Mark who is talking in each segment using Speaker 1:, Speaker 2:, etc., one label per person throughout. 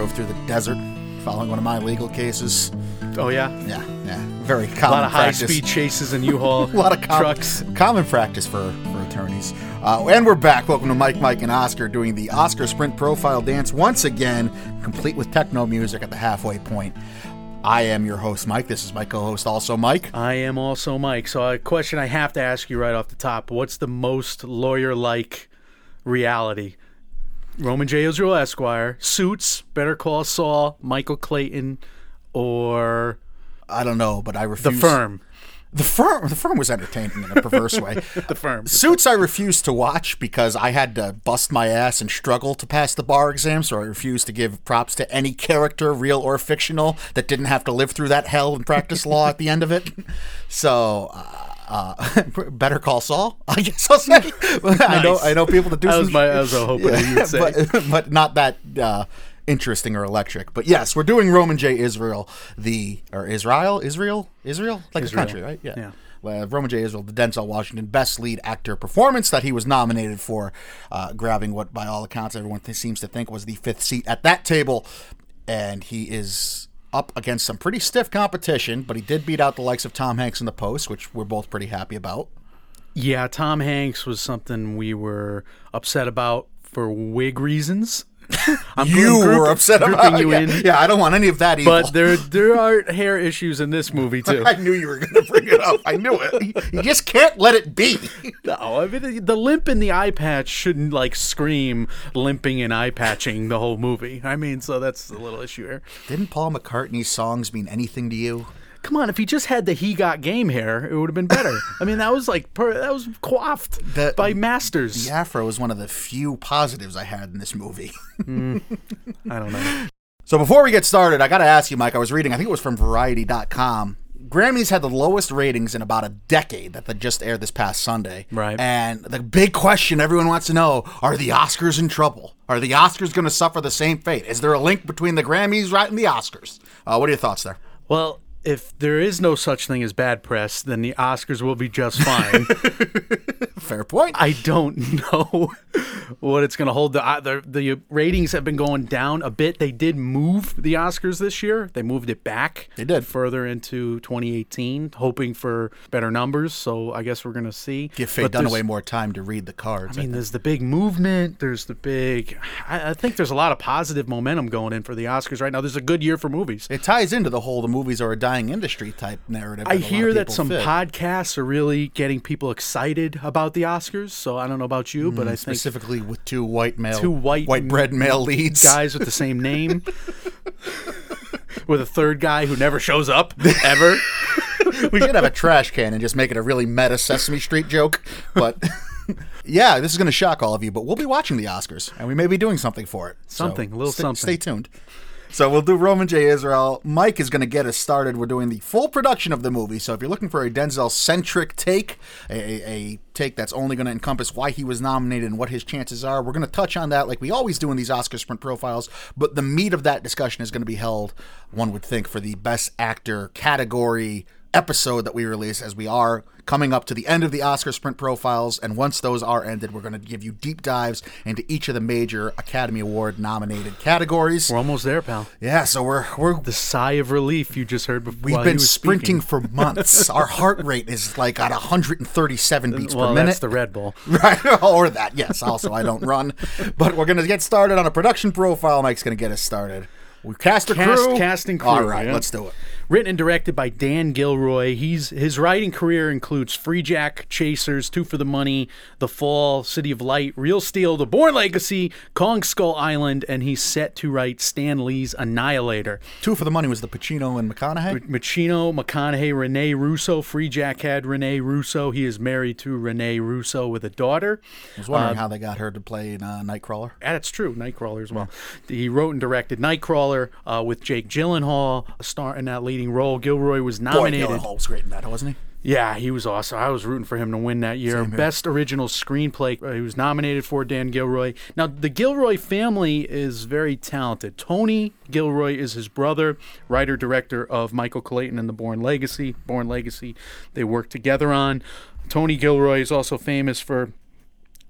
Speaker 1: drove through the desert following one of my legal cases.
Speaker 2: Oh, yeah?
Speaker 1: Yeah. Very common practice.
Speaker 2: A lot of high-speed chases in U-Haul
Speaker 1: a lot of
Speaker 2: trucks.
Speaker 1: Common practice for attorneys. And we're back. Welcome to Mike, and Oscar doing the Oscar Sprint Profile Dance once again, complete with techno music at the halfway point. I am your host, Mike. This is my co-host, also Mike.
Speaker 2: I am also Mike. So a question I have to ask you right off the top. What's the most lawyer-like reality? Roman J. Israel Esquire, Suits, Better Call Saul, Michael Clayton, or...
Speaker 1: I don't know, but I refuse...
Speaker 2: The Firm.
Speaker 1: The Firm was entertaining in a perverse way.
Speaker 2: The Firm.
Speaker 1: Suits I refused to watch because I had to bust my ass and struggle to pass the bar exam, so I refused to give props to any character, real or fictional, that didn't have to live through that hell and practice law at the end of it. So... Better Call Saul, I guess I'll say.
Speaker 2: Nice.
Speaker 1: I know people that do
Speaker 2: I was hoping you'd say.
Speaker 1: but not that interesting or electric. But yes, we're doing Roman J. Israel, Israel, like the country, right?
Speaker 2: Yeah.
Speaker 1: Roman J. Israel, the Denzel Washington Best Lead Actor Performance that he was nominated for, grabbing what, by all accounts, everyone seems to think was the fifth seat at that table, and he is up against some pretty stiff competition, but he did beat out the likes of Tom Hanks in The Post, which we're both pretty happy about.
Speaker 2: Yeah, Tom Hanks was something we were upset about for wig reasons.
Speaker 1: You were upset about
Speaker 2: you
Speaker 1: it.
Speaker 2: in.
Speaker 1: Yeah, I don't want any of that evil.
Speaker 2: But there are hair issues in this movie, too.
Speaker 1: I knew you were going to bring it up. I knew it. You just can't let it be.
Speaker 2: No, I mean, the limp in the eye patch shouldn't, scream limping and eye patching the whole movie. I mean, so that's a little issue here.
Speaker 1: Didn't Paul McCartney's songs mean anything to you?
Speaker 2: Come on, if he just had the He Got Game hair, it would have been better. I mean, that was that was coiffed by masters.
Speaker 1: The afro was one of the few positives I had in this movie.
Speaker 2: I don't know.
Speaker 1: So before we get started, I got to ask you, Mike, I was reading, I think it was from Variety.com. Grammys had the lowest ratings in about a decade that they just aired this past Sunday.
Speaker 2: Right.
Speaker 1: And the big question everyone wants to know, are the Oscars in trouble? Are the Oscars going to suffer the same fate? Is there a link between the Grammys and the Oscars? What are your thoughts there?
Speaker 2: Well, if there is no such thing as bad press, then the Oscars will be just fine.
Speaker 1: Fair point.
Speaker 2: I don't know what it's going to hold. The ratings have been going down a bit. They did move the Oscars this year. They moved it back.
Speaker 1: They did.
Speaker 2: Further into 2018, hoping for better numbers. So I guess we're going to see.
Speaker 1: Give Faye Dunaway more time to read the cards.
Speaker 2: I mean, there's the big movement. There's the big... I think there's a lot of positive momentum going in for the Oscars right now. There's a good year for movies.
Speaker 1: It ties into the whole the movies are a dying industry type narrative.
Speaker 2: I hear that some podcasts are really getting people excited about the Oscars, so I don't know about you, but I think
Speaker 1: specifically with two white
Speaker 2: bread
Speaker 1: male leads,
Speaker 2: guys with the same name, with a third guy who never shows up ever.
Speaker 1: We should have a trash can and just make it a really meta Sesame Street joke, but yeah, this is going to shock all of you, but we'll be watching the Oscars, and we may be doing something for it.
Speaker 2: Something.
Speaker 1: Stay tuned. So we'll do Roman J. Israel. Mike is going to get us started. We're doing the full production of the movie. So if you're looking for a Denzel-centric take, a take that's only going to encompass why he was nominated and what his chances are, we're going to touch on that like we always do in these Oscar Sprint Profiles. But the meat of that discussion is going to be held, one would think, for the Best Actor category episode that we release, as we are coming up to the end of the Oscar Sprint Profiles, and once those are ended, we're going to give you deep dives into each of the major Academy Award nominated categories.
Speaker 2: We're almost there, pal.
Speaker 1: Yeah, so we're
Speaker 2: the sigh of relief you just heard before.
Speaker 1: We've been sprinting for months. Our heart rate is like at 137 beats per minute.
Speaker 2: That's the Red Bull.
Speaker 1: Right, or that, yes. Also, I don't run. But we're going to get started on a production profile. Mike's going to get us started. We cast and crew. All right, let's do it.
Speaker 2: Written and directed by Dan Gilroy. His writing career includes Freejack, Chasers, Two for the Money, The Fall, City of Light, Real Steel, The Bourne Legacy, Kong Skull Island, and he's set to write Stan Lee's Annihilator.
Speaker 1: Two for the Money was the Pacino and McConaughey?
Speaker 2: Pacino, McConaughey, Rene Russo. Freejack had Rene Russo. He is married to Rene Russo with a daughter.
Speaker 1: I was wondering how they got her to play Nightcrawler.
Speaker 2: That's true, Nightcrawler as well. He wrote and directed Nightcrawler with Jake Gyllenhaal starring that leading role. Gilroy was nominated.
Speaker 1: Boy, Gyllenhaal was great in that, wasn't he?
Speaker 2: Yeah, he was awesome. I was rooting for him to win that year. Best Original Screenplay, he was nominated for, Dan Gilroy. Now, the Gilroy family is very talented. Tony Gilroy is his brother, writer-director of Michael Clayton and The Bourne Legacy. Bourne Legacy they worked together on. Tony Gilroy is also famous for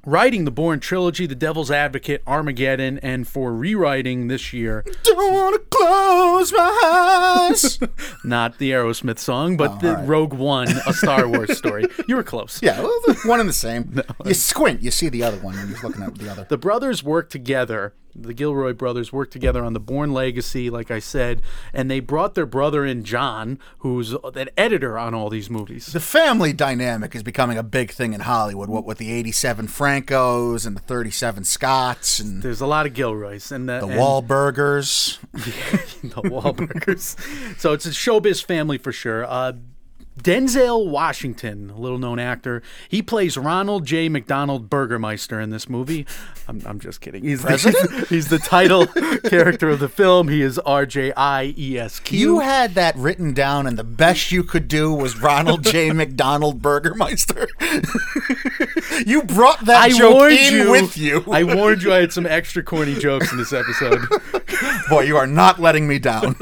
Speaker 2: writing the Bourne trilogy, The Devil's Advocate, Armageddon, and for rewriting this year.
Speaker 1: Don't want to close my eyes.
Speaker 2: Not the Aerosmith song, but the right. Rogue One, a Star Wars story. You were close.
Speaker 1: Yeah, well, one and the same. No. You squint, you see the other one when you're looking at the other.
Speaker 2: The brothers work together. The Gilroy brothers worked together on the Bourne Legacy, like I said, and they brought their brother in, John, who's an editor on all these movies.
Speaker 1: The family dynamic is becoming a big thing in Hollywood, what with the 87 Francos and the 37 Scotts. And
Speaker 2: there's a lot of Gilroys. And the
Speaker 1: Wahlburgers.
Speaker 2: The Wahlburgers. So it's a showbiz family for sure. Denzel Washington, a little-known actor, he plays Ronald J. McDonald Burgermeister in this movie. I'm just kidding. He's the title character of the film. He is RJIESQ.
Speaker 1: You had that written down, and the best you could do was Ronald J. McDonald Burgermeister. You brought that joke in with you.
Speaker 2: I warned you I had some extra corny jokes in this episode.
Speaker 1: Boy, you are not letting me down.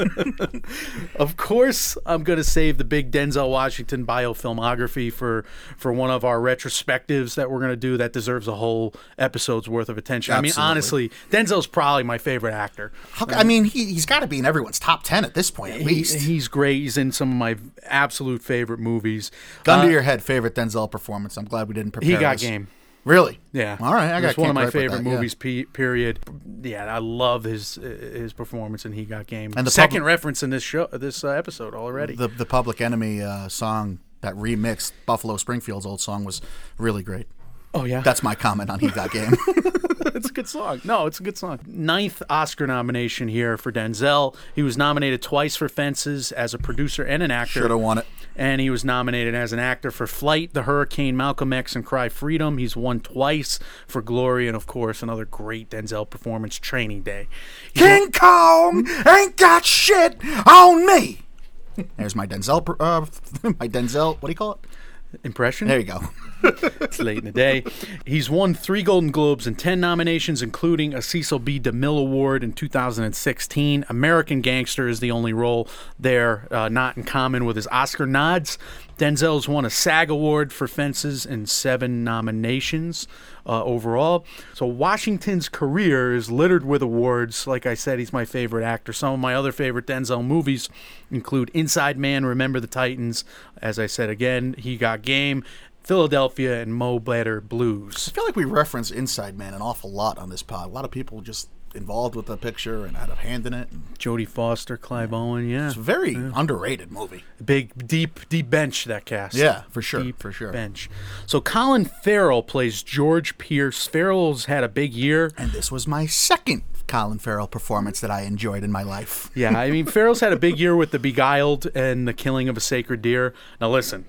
Speaker 2: Of course, I'm going to save the big Denzel Washington biofilmography for one of our retrospectives that we're going to do that deserves a whole episode's worth of attention.
Speaker 1: Absolutely.
Speaker 2: I mean, honestly, Denzel's probably my favorite actor.
Speaker 1: He's got to be in everyone's top 10 at this point, at least.
Speaker 2: He's great. He's in some of my absolute favorite movies.
Speaker 1: Gun to your head, favorite Denzel performance. I'm glad we didn't prepare
Speaker 2: He got
Speaker 1: this.
Speaker 2: Game.
Speaker 1: Really?
Speaker 2: Yeah.
Speaker 1: All right.
Speaker 2: It's one of my favorite movies, period. Yeah, I love his performance in He Got Game. And the second reference in this episode already.
Speaker 1: The Public Enemy song that remixed Buffalo Springfield's old song was really great.
Speaker 2: Oh, yeah?
Speaker 1: That's my comment on He Got Game.
Speaker 2: It's a good song. No, it's a good song. 9th Oscar nomination here for Denzel. He was nominated twice for Fences as a producer and an actor.
Speaker 1: Should have won it.
Speaker 2: And he was nominated as an actor for Flight, The Hurricane, Malcolm X, and Cry Freedom. He's won twice for Glory, and of course, another great Denzel performance, Training Day.
Speaker 1: King Kong ain't got shit on me. There's my Denzel, what do you call it?
Speaker 2: Impression?
Speaker 1: There you go.
Speaker 2: It's late in the day. He's won 3 Golden Globes and 10 nominations, including a Cecil B. DeMille Award in 2016. American Gangster is the only role there, not in common with his Oscar nods. Denzel's won a SAG Award for Fences and 7 nominations overall. So Washington's career is littered with awards. Like I said, he's my favorite actor. Some of my other favorite Denzel movies include Inside Man, Remember the Titans. As I said again, He Got Game, Philadelphia, and Mo Better Blues.
Speaker 1: I feel like we reference Inside Man an awful lot on this pod. A lot of people just involved with the picture and had a hand in it.
Speaker 2: Jodie Foster, Clive Owen, yeah.
Speaker 1: It's a very underrated movie.
Speaker 2: Big, deep bench, that cast.
Speaker 1: Yeah, for sure.
Speaker 2: Deep bench. So Colin Farrell plays George Pierce. Farrell's had a big year.
Speaker 1: And this was my second Colin Farrell performance that I enjoyed in my life.
Speaker 2: Yeah, I mean, Farrell's had a big year with The Beguiled and The Killing of a Sacred Deer. Now listen,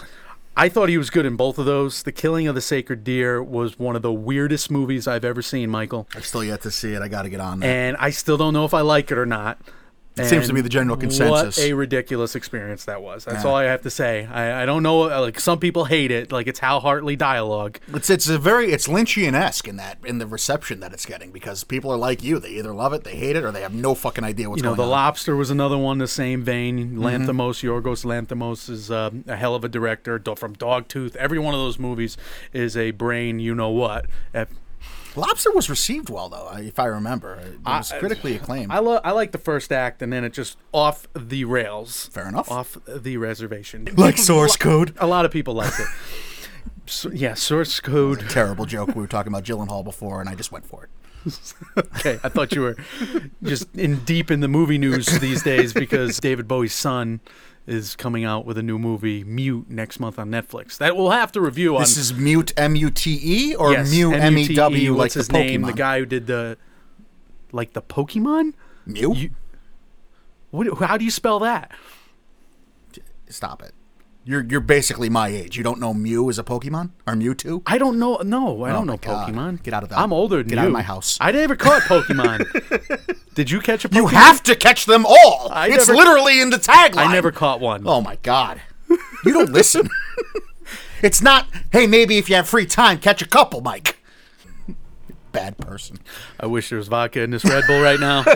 Speaker 2: I thought he was good in both of those. The Killing of the Sacred Deer was one of the weirdest movies I've ever seen, Michael.
Speaker 1: I've still yet to see it. I got to get on that.
Speaker 2: And I still don't know if I like it or not.
Speaker 1: It seems to be the general consensus.
Speaker 2: What a ridiculous experience that was. That's all I have to say. I don't know. Like, some people hate it. Like, it's Hal Hartley dialogue.
Speaker 1: It's Lynchian-esque in the reception that it's getting, because people are like you. They either love it, they hate it, or they have no fucking idea what's going on.
Speaker 2: The Lobster was another one, the same vein. Lanthimos, Yorgos Lanthimos is a hell of a director. From Dogtooth, every one of those movies is a brain. You know what?
Speaker 1: Lobster was received well, though, if I remember. It was critically acclaimed.
Speaker 2: I like the first act, and then it just off the rails.
Speaker 1: Fair enough.
Speaker 2: Off the reservation.
Speaker 1: Like Source Code.
Speaker 2: A lot of people liked it. Source Code.
Speaker 1: Terrible joke. We were talking about Gyllenhaal before, and I just went for it.
Speaker 2: Okay, I thought you were just deep in the movie news these days because David Bowie's son is coming out with a new movie, Mute, next month on Netflix. That we'll have to review on.
Speaker 1: This is Mute, M-U-T-E, or
Speaker 2: yes,
Speaker 1: Mew, M-E-W, like
Speaker 2: what's his
Speaker 1: the Pokemon?
Speaker 2: Name? The guy who did the Pokemon?
Speaker 1: Mew?
Speaker 2: How do you spell that?
Speaker 1: Stop it. You're basically my age. You don't know Mew is a Pokemon? Or Mewtwo?
Speaker 2: I don't know. No, I don't know
Speaker 1: God.
Speaker 2: Pokemon.
Speaker 1: Get out of that.
Speaker 2: I'm older than you.
Speaker 1: Get out of my house.
Speaker 2: I never caught Pokemon. Did you catch a Pokemon?
Speaker 1: You have to catch them all. It's literally in the tagline.
Speaker 2: I never caught one.
Speaker 1: Oh, my God. You don't listen. It's not, hey, maybe if you have free time, catch a couple, Mike. Bad person.
Speaker 2: I wish there was vodka in this Red Bull right now.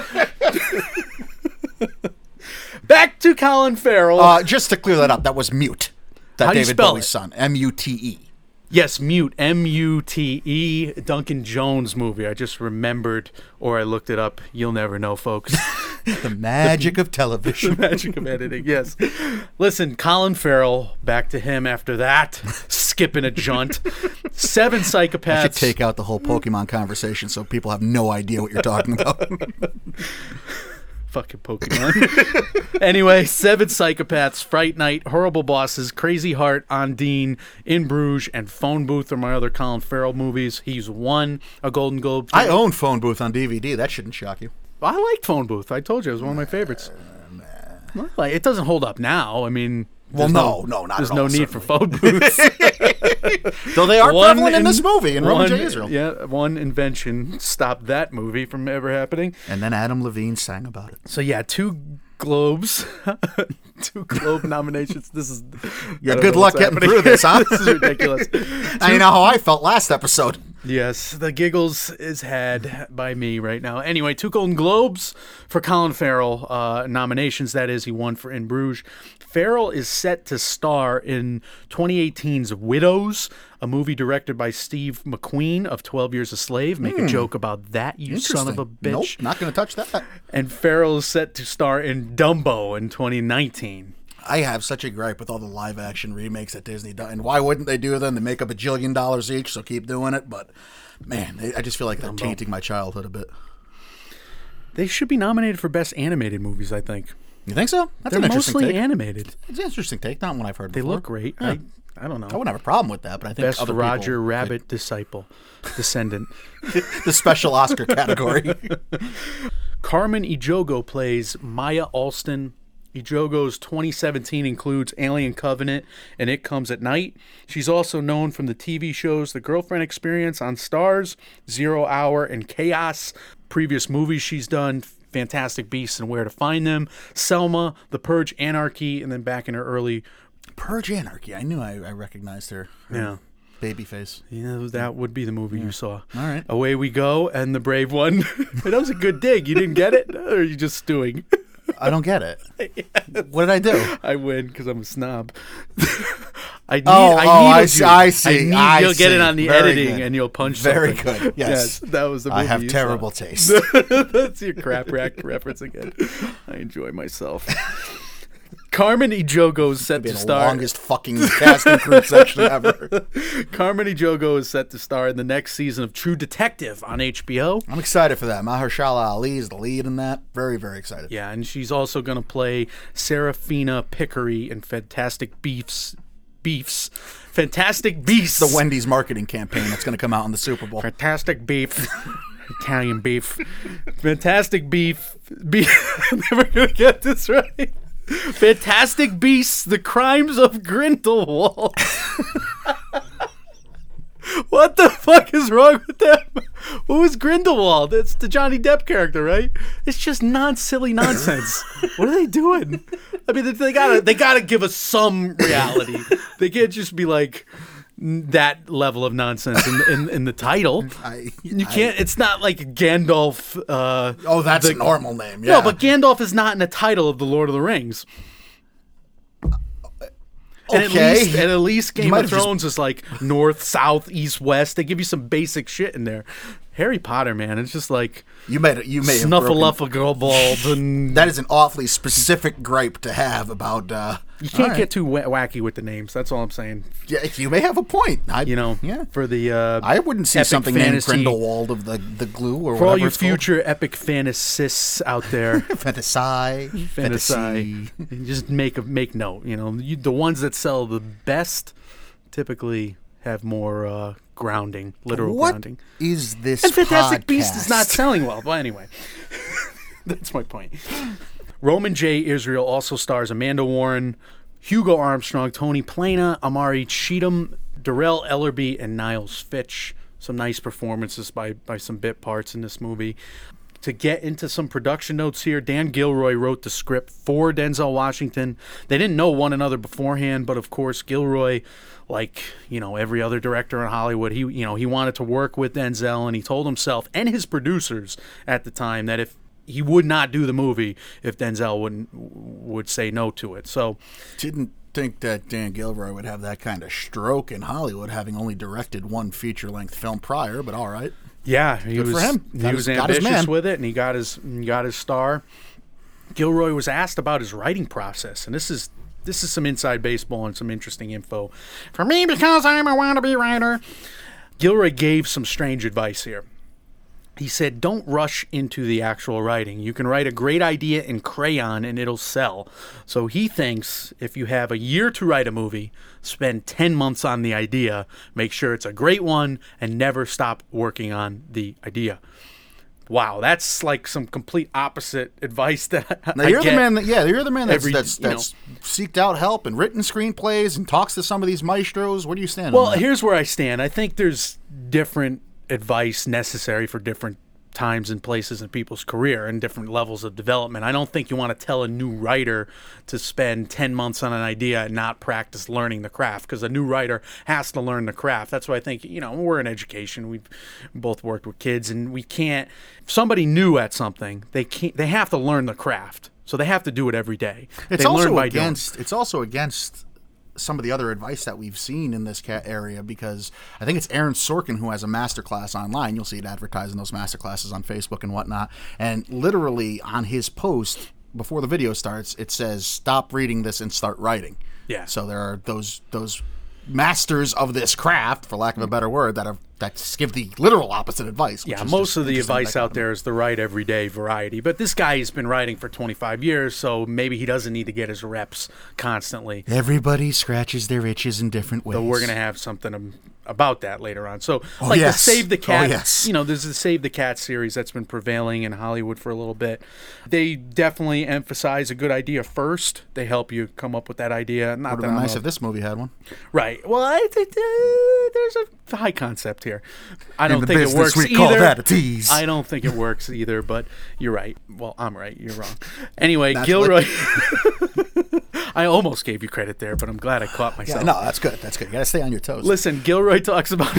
Speaker 2: Back to Colin Farrell.
Speaker 1: Just to clear that up, that was Mute. That
Speaker 2: How do you
Speaker 1: David
Speaker 2: spell
Speaker 1: Bowie's
Speaker 2: it?
Speaker 1: son. M-U-T-E.
Speaker 2: Yes, Mute, M-U-T-E, Duncan Jones movie. I just remembered, or I looked it up. You'll never know, folks.
Speaker 1: The magic of television.
Speaker 2: The magic of editing, yes. Listen, Colin Farrell, back to him after that, skipping a junt. 7 Psychopaths.
Speaker 1: I should take out the whole Pokemon conversation so people have no idea what you're talking about.
Speaker 2: Fucking Pokemon. Anyway, 7 Psychopaths, Fright Night, Horrible Bosses, Crazy Heart, Ondine, In Bruges, and Phone Booth are my other Colin Farrell movies. He's won a Golden Globe.
Speaker 1: I own Phone Booth on DVD. That shouldn't shock you.
Speaker 2: I liked Phone Booth. I told you it was one of my favorites. Like, it doesn't hold up now. I mean,
Speaker 1: well, no, not
Speaker 2: there's
Speaker 1: at
Speaker 2: no
Speaker 1: all,
Speaker 2: need for phone booths.
Speaker 1: Though they are prevalent in this movie in Roman J. Israel.
Speaker 2: Yeah, one invention stopped that movie from ever happening.
Speaker 1: And then Adam Levine sang about it.
Speaker 2: So yeah, 2 Globes, 2 Globe nominations. This is
Speaker 1: good luck getting through this, huh?
Speaker 2: This is ridiculous.
Speaker 1: Now you know how I felt last episode.
Speaker 2: Yes, the giggles is had by me right now. Anyway, 2 Golden Globes for Colin Farrell nominations. That is, he won for In Bruges. Farrell is set to star in 2018's Widows, a movie directed by Steve McQueen of 12 Years a Slave. Make a joke about that, you son of a bitch.
Speaker 1: Nope, not going to touch that.
Speaker 2: And Farrell is set to star in Dumbo in 2019.
Speaker 1: I have such a gripe with all the live-action remakes that Disney does. And why wouldn't they do them? They make up $1 jillion each, so keep doing it. But, man, I just feel like they're tainting my childhood a bit.
Speaker 2: They should be nominated for Best Animated Movies, I think.
Speaker 1: You think so? That's
Speaker 2: They're
Speaker 1: an interesting
Speaker 2: mostly
Speaker 1: take.
Speaker 2: animated.
Speaker 1: It's an interesting take. Not one I've heard
Speaker 2: They
Speaker 1: before.
Speaker 2: look great.
Speaker 1: Yeah.
Speaker 2: I don't know.
Speaker 1: I wouldn't have a problem with that, but I think
Speaker 2: Best
Speaker 1: other
Speaker 2: Roger
Speaker 1: people
Speaker 2: Rabbit Descendant.
Speaker 1: the special Oscar category.
Speaker 2: Carmen Ejogo plays Maya Alston. Ejogo's 2017 includes Alien Covenant and It Comes at Night. She's also known from the TV shows The Girlfriend Experience on Starz, 0 Hour, and Chaos. Previous movies she's done, Fantastic Beasts and Where to Find Them, Selma, The Purge, Anarchy, and then back in her early...
Speaker 1: Purge Anarchy. I knew I recognized her.
Speaker 2: Yeah.
Speaker 1: Babyface.
Speaker 2: Yeah, that would be the movie you saw.
Speaker 1: All right.
Speaker 2: Away We Go and The Brave One. That was a good dig. You didn't get it? Or are you just stewing?
Speaker 1: I don't get it. What did I do?
Speaker 2: I win because I'm a snob. I
Speaker 1: see.
Speaker 2: You'll get it on the
Speaker 1: Very
Speaker 2: editing
Speaker 1: good.
Speaker 2: and you'll punch
Speaker 1: Very
Speaker 2: something.
Speaker 1: good. Yes.
Speaker 2: That was the movie
Speaker 1: I have
Speaker 2: you
Speaker 1: terrible
Speaker 2: saw.
Speaker 1: taste.
Speaker 2: That's your crap rack reference again. I enjoy myself. Carmen Ejogo is set to
Speaker 1: The
Speaker 2: star.
Speaker 1: longest fucking casting crew section ever.
Speaker 2: Carmen Ejogo is set to star in the next season of True Detective on HBO.
Speaker 1: I'm excited for that. Mahershala Ali is the lead in that. Very, very excited.
Speaker 2: Yeah, and she's also going to play Serafina Pickery in Fantastic Beasts. Fantastic Beasts.
Speaker 1: The Wendy's marketing campaign that's going to come out in the Super Bowl.
Speaker 2: Fantastic Beef. Italian beef. Fantastic beef. I'm never going to get this right. Fantastic Beasts, The Crimes of Grindelwald. What the fuck is wrong with them? Who is Grindelwald? It's the Johnny Depp character, right? It's just silly nonsense. What are they doing? I mean, they gotta give us some reality. They can't just be like that level of nonsense in the title. You can't. It's not like Gandalf.
Speaker 1: That's a normal name. Yeah.
Speaker 2: No, but Gandalf is not in the title of the Lord of the Rings. And at least Game of Thrones is like north, south, east, west. They give you some basic shit in there. Harry Potter, man, it's just like
Speaker 1: you may have
Speaker 2: Snuffleupagold and
Speaker 1: that is an awfully specific gripe to have about.
Speaker 2: You can't get too wacky with the names. That's all I'm saying.
Speaker 1: Yeah, you may have a point.
Speaker 2: For the
Speaker 1: I wouldn't see something
Speaker 2: fantasy,
Speaker 1: named Grindelwald of the glue or
Speaker 2: for
Speaker 1: whatever.
Speaker 2: all you
Speaker 1: it's
Speaker 2: future epic fantasists out there.
Speaker 1: Fantasy.
Speaker 2: Just make note. The ones that sell the best typically have more grounding, literal grounding.
Speaker 1: What is this?
Speaker 2: And Fantastic
Speaker 1: podcast?
Speaker 2: Beast is not selling well. But anyway, that's my point. Roman J. Israel also stars Amanda Warren, Hugo Armstrong, Tony Plana, Amari Cheatham, Darrell Ellerby, and Niles Fitch. Some nice performances by some bit parts in this movie. To get into some production notes here, Dan Gilroy wrote the script for Denzel Washington. They didn't know one another beforehand, but of course Gilroy, like every other director in Hollywood, he wanted to work with Denzel, and he told himself and his producers at the time that if he would not do the movie if Denzel would say no to it. So
Speaker 1: didn't think that Dan Gilroy would have that kind of stroke in Hollywood, having only directed one feature-length film prior, but all right.
Speaker 2: Yeah, he
Speaker 1: Good
Speaker 2: was
Speaker 1: for him.
Speaker 2: He was ambitious with it, and he got his star. Gilroy was asked about his writing process, and this is some inside baseball and some interesting info for me because I'm a wannabe writer. Gilroy gave some strange advice here. He said, don't rush into the actual writing. You can write a great idea in crayon and it'll sell. So he thinks if you have a year to write a movie, spend 10 months on the idea, make sure it's a great one, and never stop working on the idea. Wow, that's like some complete opposite advice that I
Speaker 1: you're
Speaker 2: get.
Speaker 1: You're the man that's seeked out help and written screenplays and talks to some of these maestros. Where do you stand on that?
Speaker 2: Well, here's where I stand. I think there's different advice necessary for different times and places in people's career and different levels of development. I don't think you want to tell a new writer to spend 10 months on an idea and not practice learning the craft, because a new writer has to learn the craft. That's why I think, we're in education. We've both worked with kids, and we can't, if somebody new at something, they have to learn the craft. So they have to do it every day.
Speaker 1: It's also against some of the other advice that we've seen in this area, because I think it's Aaron Sorkin who has a masterclass online. You'll see it advertising those masterclasses on Facebook and whatnot. And literally on his post before the video starts, it says, "Stop reading this and start writing."
Speaker 2: Yeah.
Speaker 1: So there are those masters of this craft, for lack of a better word, that give the literal opposite advice.
Speaker 2: Yeah, most of the advice out there is the write every day variety. But this guy has been writing for 25 years, so maybe he doesn't need to get his reps constantly.
Speaker 1: Everybody scratches their itches in different ways.
Speaker 2: So we're going to have something about that later on. So, the Save the Cat, there's the Save the Cat series that's been prevailing in Hollywood for a little bit. They definitely emphasize a good idea first. They help you come up with that idea.
Speaker 1: Would have been nice if this movie had one.
Speaker 2: Right. Well, there's a high concept here. I don't think it works either.
Speaker 1: Call that a tease.
Speaker 2: I don't think it works either, but you're right. Well, I'm right. You're wrong. Anyway, Gilroy. I almost gave you credit there, but I'm glad I caught myself.
Speaker 1: Yeah, no, that's good. You got to stay on your toes.
Speaker 2: Listen, Gilroy talks about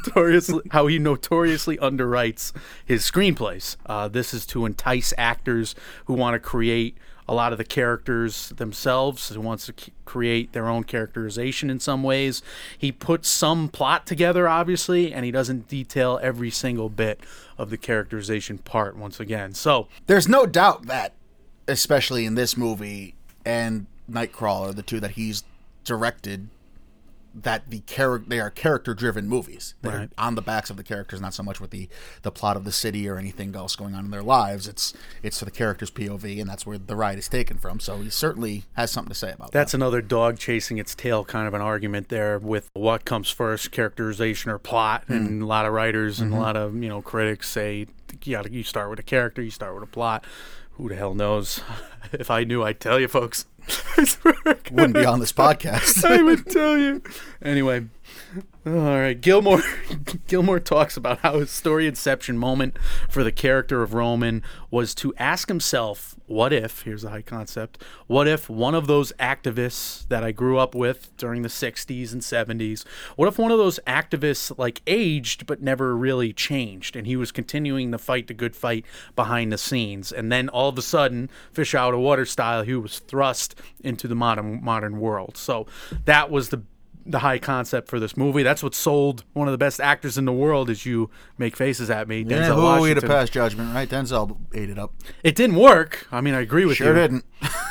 Speaker 2: how he notoriously underwrites his screenplays. This is to entice actors who want to create a lot of the characters themselves, who wants to create their own characterization in some ways. He puts some plot together, obviously, and he doesn't detail every single bit of the characterization part once again. So
Speaker 1: there's no doubt that, especially in this movie and Nightcrawler, the two that he's directed, that they are character-driven movies. They're on the backs of the characters, not so much with the plot of the city or anything else going on in their lives. It's for the character's POV, and that's where the ride is taken from. So he certainly has something to say about that.
Speaker 2: That's another dog chasing its tail kind of an argument there with what comes first, characterization or plot. And a lot of writers and a lot of critics say you start with a character, you start with a plot. Who the hell knows? If I knew, I'd tell you, folks.
Speaker 1: Wouldn't be on this podcast.
Speaker 2: I would tell you. Anyway, all right. Gilmore talks about how his story inception moment for the character of Roman was to ask himself, what if, here's the high concept, what if one of those activists that I grew up with during the 60s and 70s, what if one of those activists aged but never really changed, and he was continuing to fight the good fight behind the scenes, and then all of a sudden, fish out of water style, he was thrust into the modern world. So that was the high concept for this movie. That's what sold one of the best actors in the world, as you make faces at me, Denzel Washington.
Speaker 1: We had a pass judgment, right? Denzel ate it up.
Speaker 2: It didn't work. I mean, I agree with you.
Speaker 1: Sure didn't.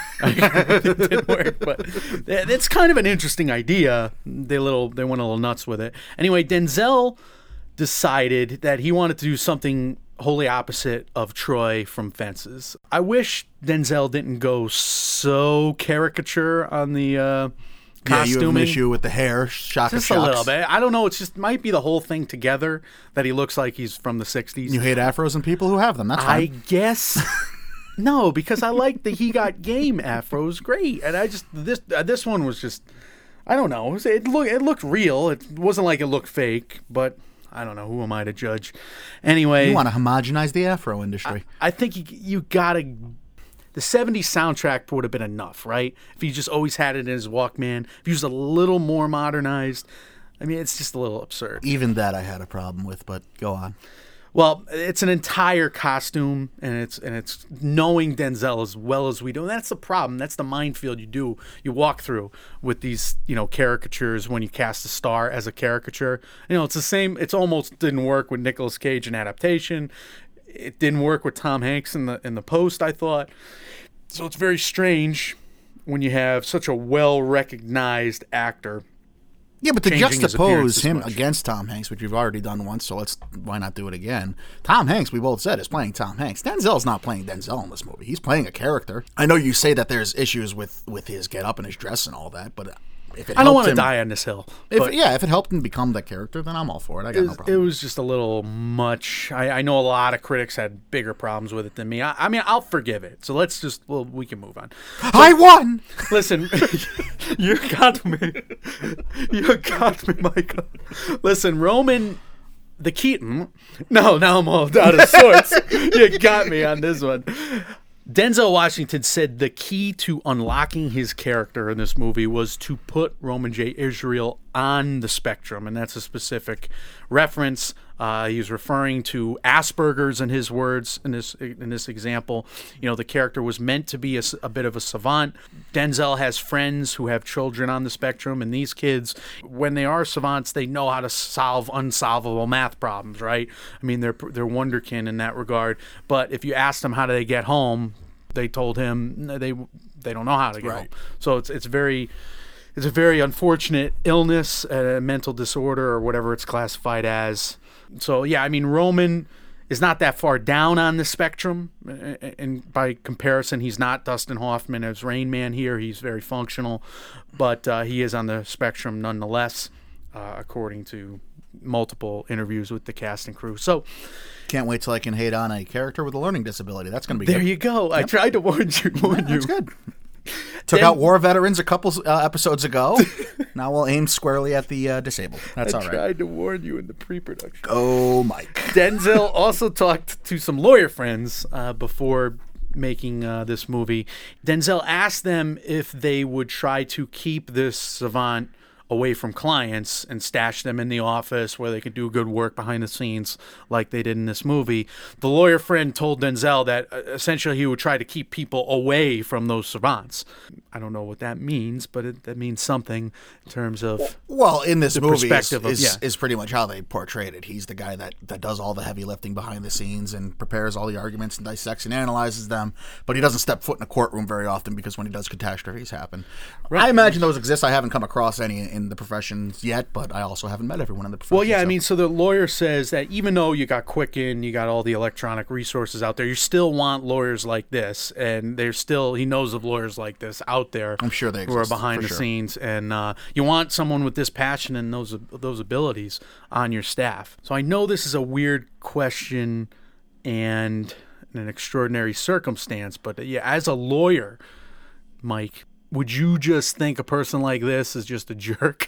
Speaker 2: It didn't work, but it's kind of an interesting idea. They went a little nuts with it. Anyway, Denzel decided that he wanted to do something wholly opposite of Troy from Fences. I wish Denzel didn't go so caricature on the costuming.
Speaker 1: You have an issue with the hair, shock of
Speaker 2: just
Speaker 1: shocks.
Speaker 2: a little bit. I don't know. It's just might be the whole thing together that he looks like he's from the 60s.
Speaker 1: You hate afros and people who have them. That's fine.
Speaker 2: I guess. No, because I like the He Got Game afros. Great. And I just this one was just, I don't know. It looked real. It wasn't like it looked fake, but I don't know. Who am I to judge? Anyway,
Speaker 1: you want to homogenize the afro industry.
Speaker 2: I think you gotta. The 70s soundtrack would have been enough, right? If he just always had it in his Walkman, if he was a little more modernized. I mean, it's just a little absurd.
Speaker 1: Even that I had a problem with, but go on.
Speaker 2: Well, it's an entire costume, and it's knowing Denzel as well as we do. And that's the problem. That's the minefield you walk through with these, caricatures when you cast a star as a caricature. It's the same. It's almost didn't work with Nicolas Cage in Adaptation. It didn't work with Tom Hanks in the Post, I thought. So it's very strange when you have such a well-recognized actor.
Speaker 1: Yeah, but to juxtapose him against Tom Hanks, which we've already done once, so why not do it again? Tom Hanks, we both said, is playing Tom Hanks. Denzel's not playing Denzel in this movie. He's playing a character. I know you say that there's issues with his get-up and his dress and all that, but if it
Speaker 2: I don't want to die on this hill.
Speaker 1: If it helped him become that character, then I'm all for it. I got no problem.
Speaker 2: It was just a little much. I know a lot of critics had bigger problems with it than me. I mean, I'll forgive it. So we can move on. So,
Speaker 1: I won!
Speaker 2: Listen, you got me. You got me, Michael. Listen, Roman the Keaton. No, now I'm all out of sorts. You got me on this one. Denzel Washington said the key to unlocking his character in this movie was to put Roman J. Israel on the spectrum, and that's a specific reference. He's referring to Asperger's in his words in this example. The character was meant to be a bit of a savant. Denzel has friends who have children on the spectrum, and these kids, when they are savants, they know how to solve unsolvable math problems, right? I mean, they're wonderkin in that regard. But if you ask them how do they get home, they told him they don't know how to get home. So it's a very unfortunate illness, a mental disorder, or whatever it's classified as. So, yeah, I mean, Roman is not that far down on the spectrum. And by comparison, he's not Dustin Hoffman as Rain Man here. He's very functional. But he is on the spectrum nonetheless, according to multiple interviews with the cast and crew. So,
Speaker 1: can't wait till I can hate on a character with a learning disability. That's going to be
Speaker 2: there
Speaker 1: good.
Speaker 2: You go. Yep. I tried to warn you.
Speaker 1: That's good. Took out war veterans a couple episodes ago. Now we'll aim squarely at the disabled. That's all right.
Speaker 2: I tried to warn you in the pre-production.
Speaker 1: Oh, Mike.
Speaker 2: Denzel also talked to some lawyer friends before making this movie. Denzel asked them if they would try to keep this savant away from clients and stash them in the office where they could do good work behind the scenes like they did in this movie. The lawyer friend told Denzel that essentially he would try to keep people away from those savants. I don't know what that means, but that means something in terms of
Speaker 1: in this movie is pretty much how they portrayed it. He's the guy that does all the heavy lifting behind the scenes and prepares all the arguments and dissects and analyzes them, but he doesn't step foot in a courtroom very often because when he does, catastrophes happen. Right. I imagine those exist. I haven't come across any in the professions yet, but I also haven't met everyone in the profession.
Speaker 2: Well, yeah, I mean, so the lawyer says that even though you got Quicken, you got all the electronic resources out there, you still want lawyers like this, and he knows of lawyers like this out there.
Speaker 1: I'm sure they exist,
Speaker 2: who are behind the scenes, and you want someone with this passion and those abilities on your staff. So I know this is a weird question and an extraordinary circumstance, but yeah, as a lawyer, Mike, would you just think a person like this is just a jerk?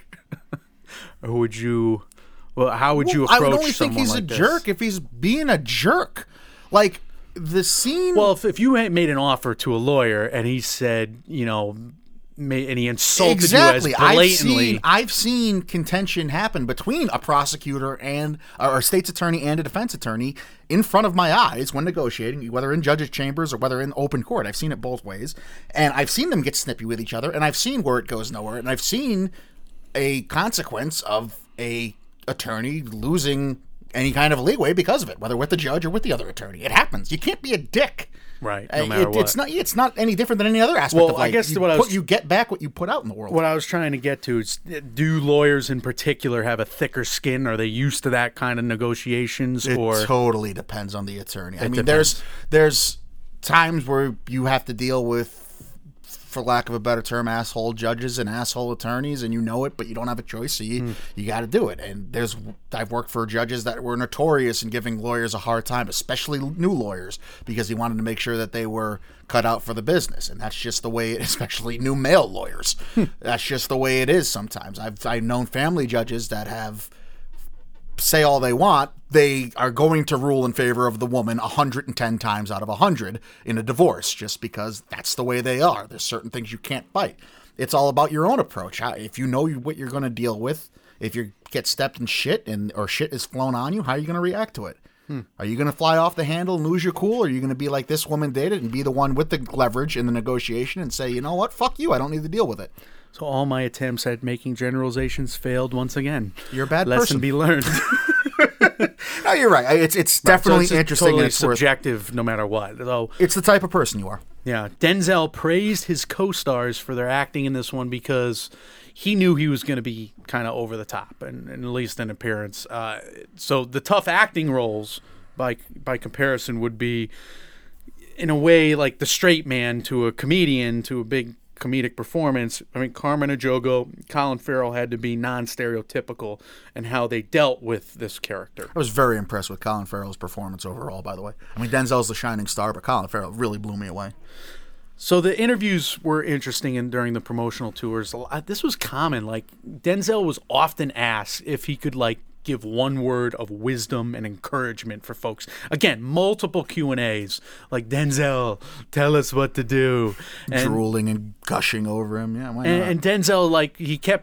Speaker 2: Or would you... Well, how would you approach someone like this? I would only think he's a
Speaker 1: jerk if he's being a jerk. Like, the scene...
Speaker 2: Well, if you made an offer to a lawyer and he said, and he insulted you as blatantly...
Speaker 1: I've seen contention happen between a prosecutor and or a state's attorney and a defense attorney in front of my eyes when negotiating, whether in judges' chambers or whether in open court. I've seen it both ways. And I've seen them get snippy with each other, and I've seen where it goes nowhere, and I've seen a consequence of a attorney losing any kind of leeway because of it, whether with the judge or with the other attorney. It happens. You can't be a dick.
Speaker 2: Right, no matter what.
Speaker 1: It's not any different than any other aspect of life.
Speaker 2: I guess
Speaker 1: you get back what you put out in the world.
Speaker 2: What I was trying to get to is, do lawyers in particular have a thicker skin? Are they used to that kind of negotiations?
Speaker 1: It totally depends on the attorney. I mean, there's times where you have to deal with, for lack of a better term, asshole judges and asshole attorneys, and you know it, but you don't have a choice, so you got to do it. And I've worked for judges that were notorious in giving lawyers a hard time, especially new lawyers, because he wanted to make sure that they were cut out for the business, and that's just the way it, especially new male lawyers. That's just the way it is sometimes. I've known family judges that have say all they want, they are going to rule in favor of the woman 110 times out of 100 in a divorce, just because that's the way they are. There's certain things you can't fight. It's all about your own approach. If you know what you're going to deal with, if you get stepped in shit or shit is flown on you, how are you going to react to it? Are you going to fly off the handle and lose your cool? Or are you going to be like this woman did and be the one with the leverage in the negotiation and say, you know what, fuck you, I don't need to deal with it?
Speaker 2: So all my attempts at making generalizations failed once again.
Speaker 1: You're a bad
Speaker 2: Lesson
Speaker 1: person.
Speaker 2: be learned.
Speaker 1: No, you're right. It's definitely
Speaker 2: so it's
Speaker 1: interesting.
Speaker 2: Totally
Speaker 1: and it's
Speaker 2: subjective, no matter what. So
Speaker 1: it's the type of person you are.
Speaker 2: yeah, Denzel praised his co-stars for their acting in this one because he knew he was going to be kind of over the top, and at least in appearance. So the tough acting roles, by comparison, would be in a way like the straight man to a comedian to a big comedic performance. I mean, Carmen Ejogo, Colin Farrell had to be non-stereotypical in how they dealt with this character.
Speaker 1: I was very impressed with Colin Farrell's performance overall, by the way. I mean, Denzel's the shining star, but Colin Farrell really blew me away.
Speaker 2: So the interviews were interesting during the promotional tours. This was common. Like, Denzel was often asked if he could, like, give one word of wisdom and encouragement for folks. Again, multiple Q&As, like, Denzel, tell us what to do. And,
Speaker 1: drooling and gushing over him. Yeah, why not?
Speaker 2: and Denzel, like,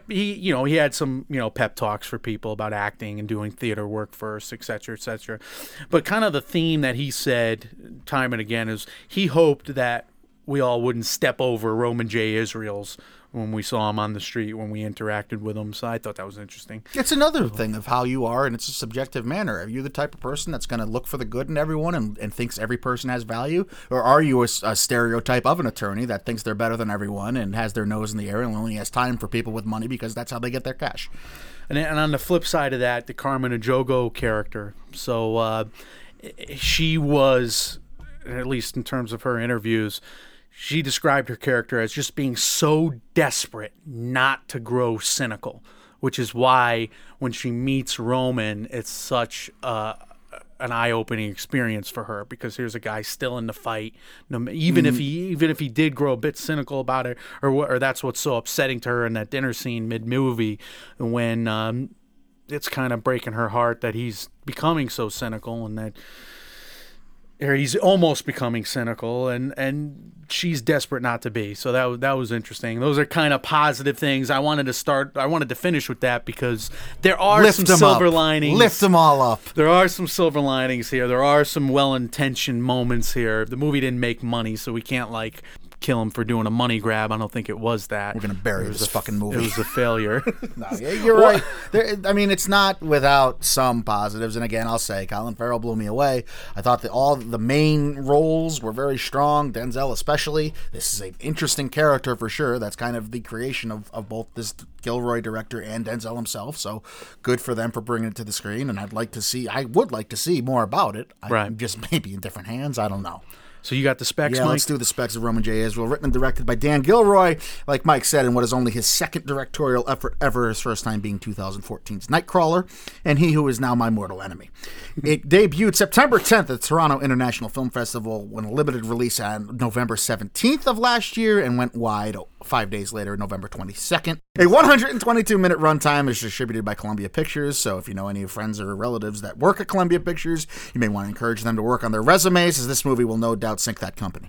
Speaker 2: he had some, pep talks for people about acting and doing theater work first, et cetera, et cetera. But kind of the theme that he said time and again is he hoped that we all wouldn't step over Roman J. Israel's when we saw him on the street, when we interacted with him. So I thought that was interesting.
Speaker 1: It's another thing of how you are, and it's a subjective manner. Are you the type of person that's going to look for the good in everyone and thinks every person has value? Or are you a stereotype of an attorney that thinks they're better than everyone and has their nose in the air and only has time for people with money because that's how they get their cash?
Speaker 2: And on the flip side of that, the Carmen Ejogo character. So she was, at least in terms of her interviews, she described her character as just being so desperate not to grow cynical, which is why when she meets Roman, it's such an eye-opening experience for her, because here's a guy still in the fight, even if he did grow a bit cynical about it, or that's what's so upsetting to her in that dinner scene mid-movie when it's kind of breaking her heart that he's becoming so cynical and that. Or he's almost becoming cynical, and she's desperate not to be. So that was interesting. Those are kind of positive things. I wanted to finish with that because there are some silver linings.
Speaker 1: Lift them all up.
Speaker 2: There are some silver linings here. There are some well-intentioned moments here. The movie didn't make money, so we can't kill him for doing a money grab. I don't think it was that.
Speaker 1: We're going to bury this fucking movie.
Speaker 2: It was a failure.
Speaker 1: No, you're right. It's not without some positives. And again, I'll say Colin Farrell blew me away. I thought that all the main roles were very strong, Denzel especially. This is an interesting character for sure. That's kind of the creation of both this Gilroy director and Denzel himself. So good for them for bringing it to the screen. And I would like to see more about it.
Speaker 2: Right.
Speaker 1: Just maybe in different hands. I don't know.
Speaker 2: So you got the specs,
Speaker 1: Mike? Let's do the specs of Roman J. Israel. Written and directed by Dan Gilroy, like Mike said, in what is only his second directorial effort ever, his first time being 2014's Nightcrawler, and He Who Is Now My Mortal Enemy. It debuted September 10th at the Toronto International Film Festival, when a limited release on November 17th of last year, and went wide 5 days later, November 22nd. A 122-minute runtime is distributed by Columbia Pictures, so if you know any friends or relatives that work at Columbia Pictures, you may want to encourage them to work on their resumes, as this movie will no doubt sink that company.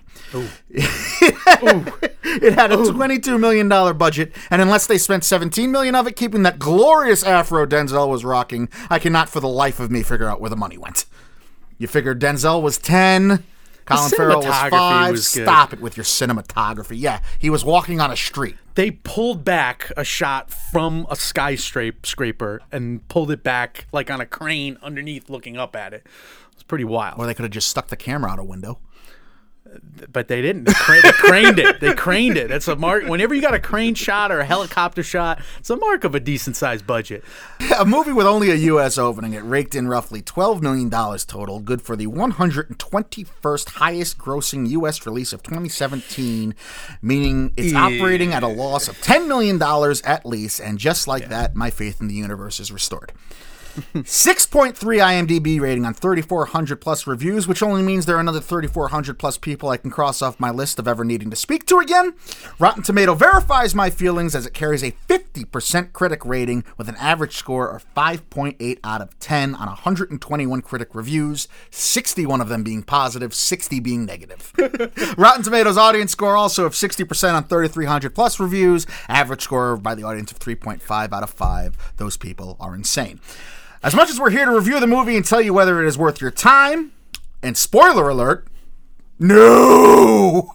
Speaker 1: It had a $22 million budget, and unless they spent $17 million of it keeping that glorious afro Denzel was rocking, I cannot for the life of me figure out where the money went. You figured Denzel was 10... Colin Farrell was 5. Stop it with your cinematography. Yeah, he was walking on a street.
Speaker 2: They pulled back a shot from a skyscraper and pulled it back like on a crane underneath looking up at it. It's pretty wild.
Speaker 1: Or they could have just stuck the camera out a window.
Speaker 2: But they didn't. They craned it. They craned it. That's a mark. Whenever you got a crane shot or a helicopter shot, it's a mark of a decent-sized budget.
Speaker 1: A movie with only a U.S. opening. It raked in roughly $12 million total, good for the 121st highest-grossing U.S. release of 2017, meaning it's operating at a loss of $10 million at least, and just like that, my faith in the universe is restored. 6.3 IMDb rating on 3,400 plus reviews, which only means there are another 3,400 plus people I can cross off my list of ever needing to speak to again. Rotten Tomato verifies my feelings as it carries a 50% critic rating with an average score of 5.8 out of 10 on 121 critic reviews, 61 of them being positive, 60 being negative. Rotten Tomatoes audience score also of 60% on 3,300 plus reviews, average score by the audience of 3.5 out of 5. Those people are insane. As much as we're here to review the movie and tell you whether it is worth your time, and spoiler alert, no!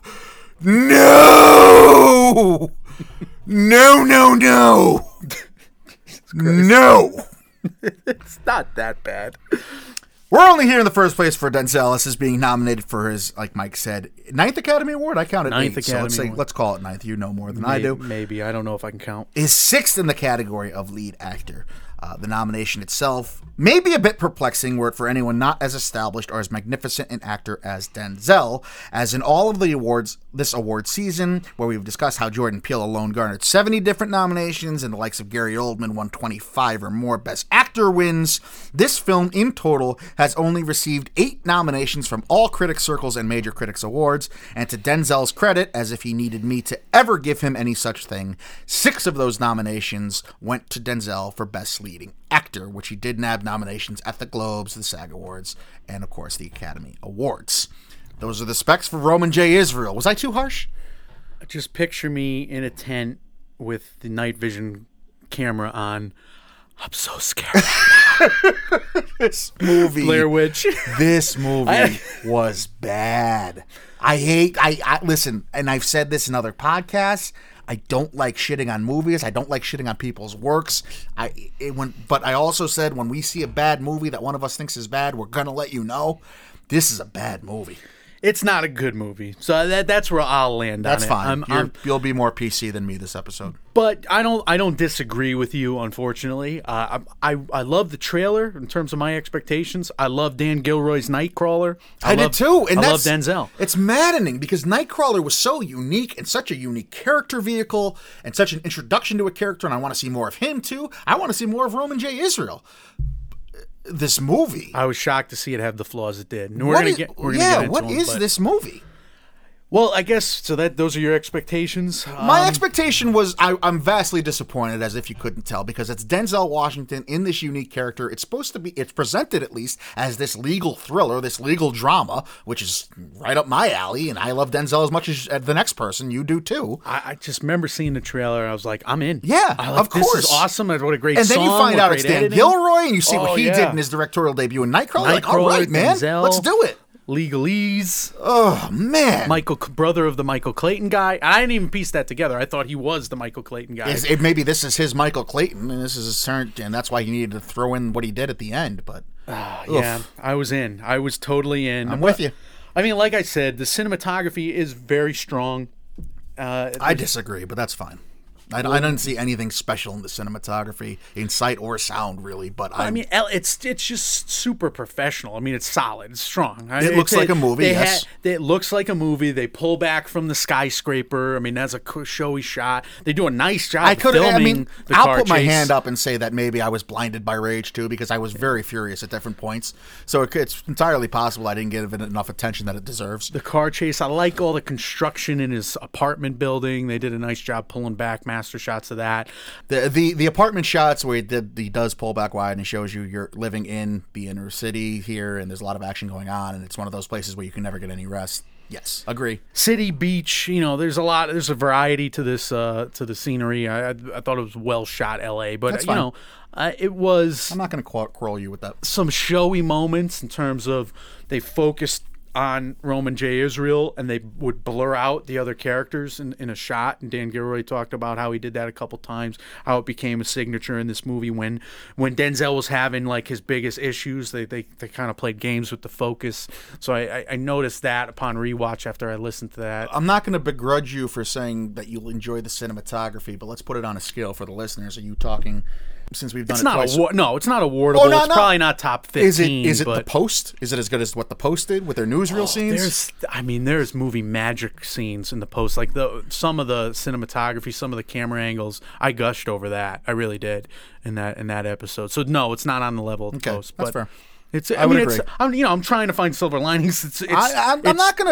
Speaker 1: No! No, no, no! No!
Speaker 2: It's not that bad.
Speaker 1: We're only here in the first place for Denzel. This is being nominated for his, like Mike said, 9th Academy Award? I counted
Speaker 2: 9th
Speaker 1: 8, so
Speaker 2: Academy Award.
Speaker 1: let's call it 9th. You know more than I do.
Speaker 2: Maybe. I don't know if I can count.
Speaker 1: Is 6th in the category of lead actor. The nomination itself may be a bit perplexing were it for anyone not as established or as magnificent an actor as Denzel, as in all of the awards this award season, where we've discussed how Jordan Peele alone garnered 70 different nominations and the likes of Gary Oldman won 25 or more Best Actor wins, this film in total has only received 8 nominations from all critics circles and major critics awards, and to Denzel's credit, as if he needed me to ever give him any such thing, 6 of those nominations went to Denzel for Best Leading Actor, which he did nab nominations at the Globes, the SAG Awards, and of course the Academy Awards. Those are the specs for Roman J. Israel. Was I too harsh?
Speaker 2: Just picture me in a tent with the night vision camera on. I'm so scared.
Speaker 1: This movie,
Speaker 2: Blair Witch.
Speaker 1: This movie was bad. I listen, and I've said this in other podcasts. I don't like shitting on movies. I don't like shitting on people's works. But I also said when we see a bad movie that one of us thinks is bad, we're gonna let you know. This is a bad movie.
Speaker 2: It's not a good movie, so that's where I'll land.
Speaker 1: That's
Speaker 2: on it.
Speaker 1: fine. You'll be more PC than me this episode.
Speaker 2: But I don't disagree with you. Unfortunately, I love the trailer in terms of my expectations. I love Dan Gilroy's Nightcrawler.
Speaker 1: I did too, and
Speaker 2: I love Denzel.
Speaker 1: It's maddening because Nightcrawler was so unique and such a unique character vehicle and such an introduction to a character, and I want to see more of him too. I want to see more of Roman J. Israel. This movie,
Speaker 2: I was shocked to see it have the flaws it did. And
Speaker 1: what
Speaker 2: into
Speaker 1: is this movie?
Speaker 2: Well, I guess so. Those are your expectations.
Speaker 1: My expectation was I'm vastly disappointed, as if you couldn't tell, because it's Denzel Washington in this unique character. It's presented at least as this legal thriller, this legal drama, which is right up my alley, and I love Denzel as much as the next person. You do too.
Speaker 2: I just remember seeing the trailer. I was like, I'm in.
Speaker 1: Yeah, of course.
Speaker 2: This is awesome. What a great
Speaker 1: song. And then you find out it's Dan Gilroy, and you see what he did in his directorial debut in Nightcrawler. Like, all right, man, let's do it.
Speaker 2: Legalese.
Speaker 1: Oh, man.
Speaker 2: Brother of the Michael Clayton guy. I didn't even piece that together. I thought he was the Michael Clayton guy.
Speaker 1: Maybe this is his Michael Clayton, and this is his turn, and that's why he needed to throw in what he did at the end. But
Speaker 2: yeah, I was in. I was totally in.
Speaker 1: I'm with you.
Speaker 2: I mean, like I said, the cinematography is very strong.
Speaker 1: I disagree, but that's fine. I didn't see anything special in the cinematography, in sight or sound, really. But I mean,
Speaker 2: it's just super professional. I mean, it's solid, it's strong.
Speaker 1: It looks like a movie. Yes,
Speaker 2: it looks like a movie. They pull back from the skyscraper. I mean, that's a showy shot. They do a nice job filming the car
Speaker 1: I'll put my
Speaker 2: chase.
Speaker 1: hand up and say that maybe I was blinded by rage too, because I was very furious at different points. So it's entirely possible I didn't give it enough attention that it deserves.
Speaker 2: The car chase. I like all the construction in his apartment building. They did a nice job pulling back master shots of that.
Speaker 1: The apartment shots where he does pull back wide and he shows you you're living in the inner city here, and there's a lot of action going on, and it's one of those places where you can never get any rest. Yes, agree.
Speaker 2: City, beach, there's a variety to this to the scenery. I thought it was well shot LA, but
Speaker 1: that's fine.
Speaker 2: It was.
Speaker 1: I'm not going to quarrel you with that.
Speaker 2: Some showy moments in terms of they focused on Roman J. Israel, and they would blur out the other characters in a shot. And Dan Gilroy talked about how he did that a couple times, how it became a signature in this movie when Denzel was having like his biggest issues. They kind of played games with the focus. So I noticed that upon rewatch after I listened to that.
Speaker 1: I'm not going to begrudge you for saying that you'll enjoy the cinematography, but let's put it on a scale for the listeners. Are you talking? Since we've done
Speaker 2: it's
Speaker 1: it
Speaker 2: not
Speaker 1: twice.
Speaker 2: No, it's not awardable. It's probably not top 15.
Speaker 1: Is it
Speaker 2: but
Speaker 1: the Post? Is it as good as what the Post did with their newsreel scenes?
Speaker 2: There's movie magic scenes in the Post. Like some of the cinematography, some of the camera angles. I gushed over that. I really did in that episode. So no, it's not on the level of the Post.
Speaker 1: That's fair.
Speaker 2: I would agree. I'm trying to find silver linings.
Speaker 1: I'm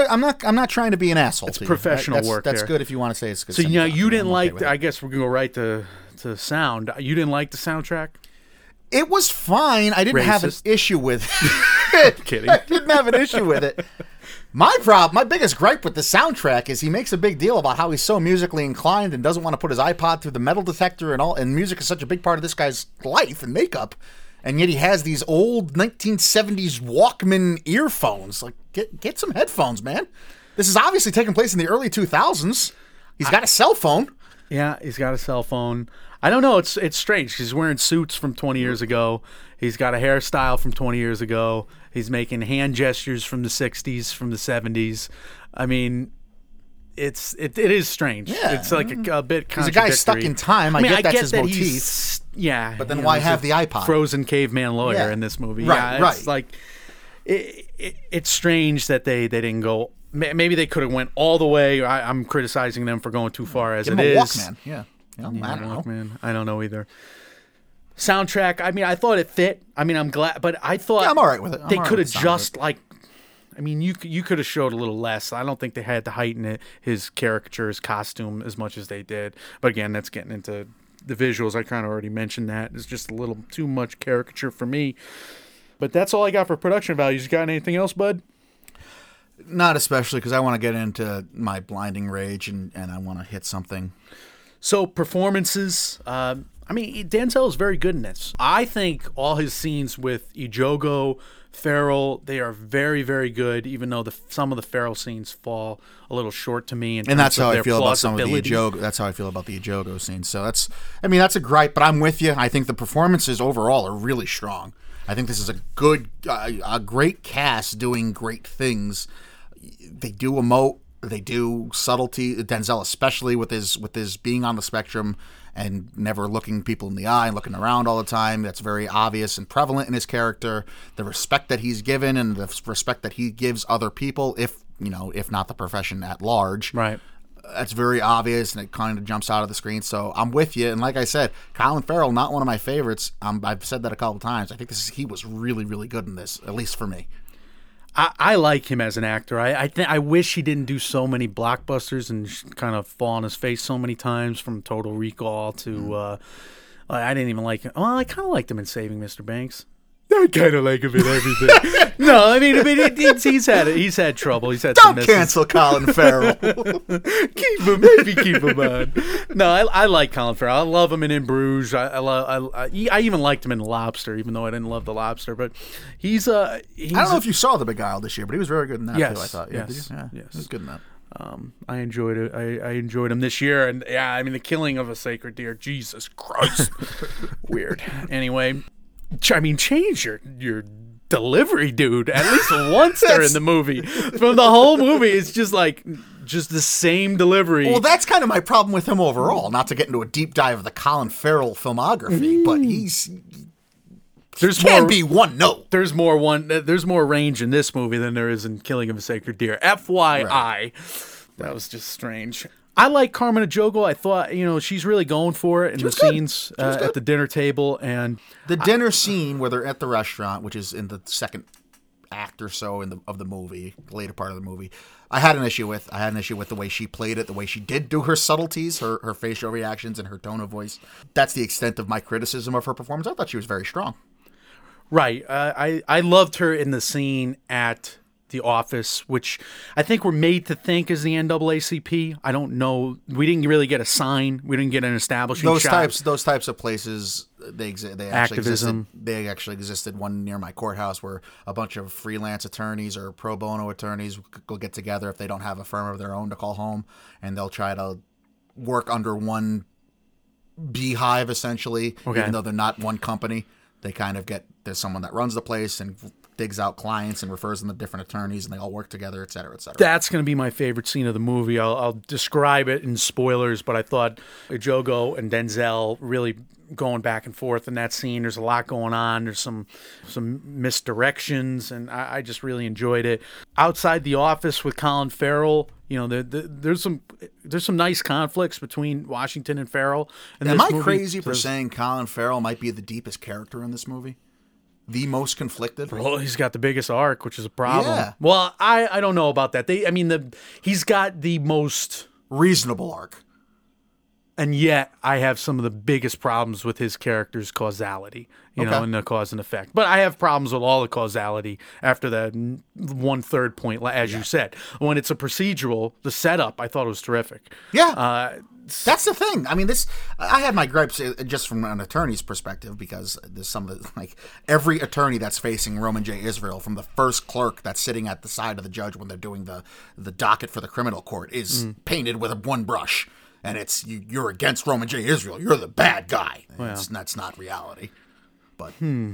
Speaker 1: not trying to be an asshole.
Speaker 2: It's professional work.
Speaker 1: That's good if you want to say it's good.
Speaker 2: So you didn't like. I guess we're gonna go right to sound. You didn't like the soundtrack?
Speaker 1: It was fine. I didn't have an issue with
Speaker 2: it. Kidding.
Speaker 1: I didn't have an issue with it. My biggest gripe with the soundtrack is he makes a big deal about how he's so musically inclined and doesn't want to put his iPod through the metal detector and all. And music is such a big part of this guy's life and makeup. And yet he has these old 1970s Walkman earphones. Like, get some headphones, man. This is obviously taking place in the early 2000s. He's got a cell phone.
Speaker 2: Yeah, he's got a cell phone. I don't know. It's strange. He's wearing suits from 20 years ago. He's got a hairstyle from 20 years ago. He's making hand gestures from the 60s, from the 70s. I mean, it is strange.
Speaker 1: Yeah.
Speaker 2: It's like a bit contradictory.
Speaker 1: He's a guy stuck in time. I get that's his motif.
Speaker 2: Yeah.
Speaker 1: But then why have the iPod?
Speaker 2: Frozen caveman lawyer in this movie.
Speaker 1: Right,
Speaker 2: It's like, it's strange that they didn't go. Maybe they could have went all the way. I'm criticizing them for going too far as
Speaker 1: Give
Speaker 2: it
Speaker 1: him a
Speaker 2: is.
Speaker 1: Walkman. Yeah. I don't know.
Speaker 2: I don't know either. Soundtrack, I mean, I thought it fit. I mean, I'm glad, but I thought
Speaker 1: I'm all right with it.
Speaker 2: They could have just you could have showed a little less. I don't think they had to heighten his caricature, his costume as much as they did. But again, that's getting into the visuals. I kind of already mentioned that. It's just a little too much caricature for me. But that's all I got for production values. You got anything else, bud?
Speaker 1: Not especially, because I want to get into my blinding rage and I want to hit something.
Speaker 2: So performances, I mean, Denzel is very good in this. I think all his scenes with Ejogo, Farrell, they are very, very good, even though some of the Farrell scenes fall a little short to me.
Speaker 1: And that's how I feel about some of the Ejogo. That's how I feel about the Ejogo scenes. So that's a gripe, but I'm with you. I think the performances overall are really strong. I think this is a great cast doing great things. They do emote. They do subtlety. Denzel, especially with his being on the spectrum and never looking people in the eye and looking around all the time. That's very obvious and prevalent in his character. The respect that he's given and the respect that he gives other people, if not the profession at large.
Speaker 2: Right.
Speaker 1: That's very obvious, and it kind of jumps out of the screen. So I'm with you. And like I said, Colin Farrell, not one of my favorites. I've said that a couple times. I think he was really, really good in this, at least for me.
Speaker 2: I like him as an actor. I wish he didn't do so many blockbusters and kind of fall on his face so many times, from Total Recall to I didn't even like him. Well, I kind of liked him in Saving Mr. Banks. I kind of like him in everything. No, I mean he's had trouble. He's had
Speaker 1: Don't
Speaker 2: some misses.
Speaker 1: Cancel Colin Farrell.
Speaker 2: keep him on. No, I like Colin Farrell. I love him in Bruges. I even liked him in Lobster, even though I didn't love The Lobster. But he's I don't
Speaker 1: know if you saw The Big Isle this year, but he was very good in that too. I thought. Yeah,
Speaker 2: yes,
Speaker 1: he was good in that.
Speaker 2: I enjoyed it. I enjoyed him this year, and yeah, I mean the killing of a sacred deer. Jesus Christ, weird. Anyway. I mean, change your delivery, dude. At least once they're in the movie. From the whole movie, it's just the same delivery.
Speaker 1: Well, that's kind of my problem with him overall. Not to get into a deep dive of the Colin Farrell filmography, but can be one note.
Speaker 2: There's more range in this movie than there is in Killing of a Sacred Deer. FYI, right. That was just strange. I like Carmen Ejogo. I thought, she's really going for it in the scenes at the dinner table. And
Speaker 1: the dinner scene where they're at the restaurant, which is in the second act or so of the movie, the later part of the movie, I had an issue with the way she played it, the way she did do her subtleties, her facial reactions, and her tone of voice. That's the extent of my criticism of her performance. I thought she was very strong.
Speaker 2: Right. I loved her in the scene at The Office, which I think we're made to think is the NAACP. I don't know. We didn't really get a sign. We didn't get an establishing shot.
Speaker 1: Those types of places, they actually
Speaker 2: Activism.
Speaker 1: existed. They actually existed. One near my courthouse where a bunch of freelance attorneys or pro bono attorneys will get together if they don't have a firm of their own to call home, and they'll try to work under one beehive, essentially, even though they're not one company. They kind of there's someone that runs the place and digs out clients and refers them to different attorneys, and they all work together, et cetera, et cetera.
Speaker 2: That's going to be my favorite scene of the movie. I'll describe it in spoilers, but I thought Ejogo and Denzel really going back and forth in that scene. There's a lot going on. There's some misdirections, and I just really enjoyed it. Outside The Office with Colin Farrell, there's some nice conflicts between Washington and Farrell.
Speaker 1: Am I crazy for saying Colin Farrell might be the deepest character in this movie? The most conflicted?
Speaker 2: Well, he's got the biggest arc, which is a problem.
Speaker 1: Yeah.
Speaker 2: Well, I don't know about that. He's got the most
Speaker 1: reasonable arc.
Speaker 2: And yet, I have some of the biggest problems with his character's causality, you know, and the cause and effect. But I have problems with all the causality after that 1/3 point, as you said. When it's a procedural, the setup, I thought it was terrific.
Speaker 1: Yeah. That's the thing. I mean, I had my gripes just from an attorney's perspective, because there's some of the, like, every attorney that's facing Roman J. Israel, from the first clerk that's sitting at the side of the judge when they're doing the docket for the criminal court, is painted with one brush. And it's you're against Roman J. Israel. You're the bad guy. Well, that's not reality. But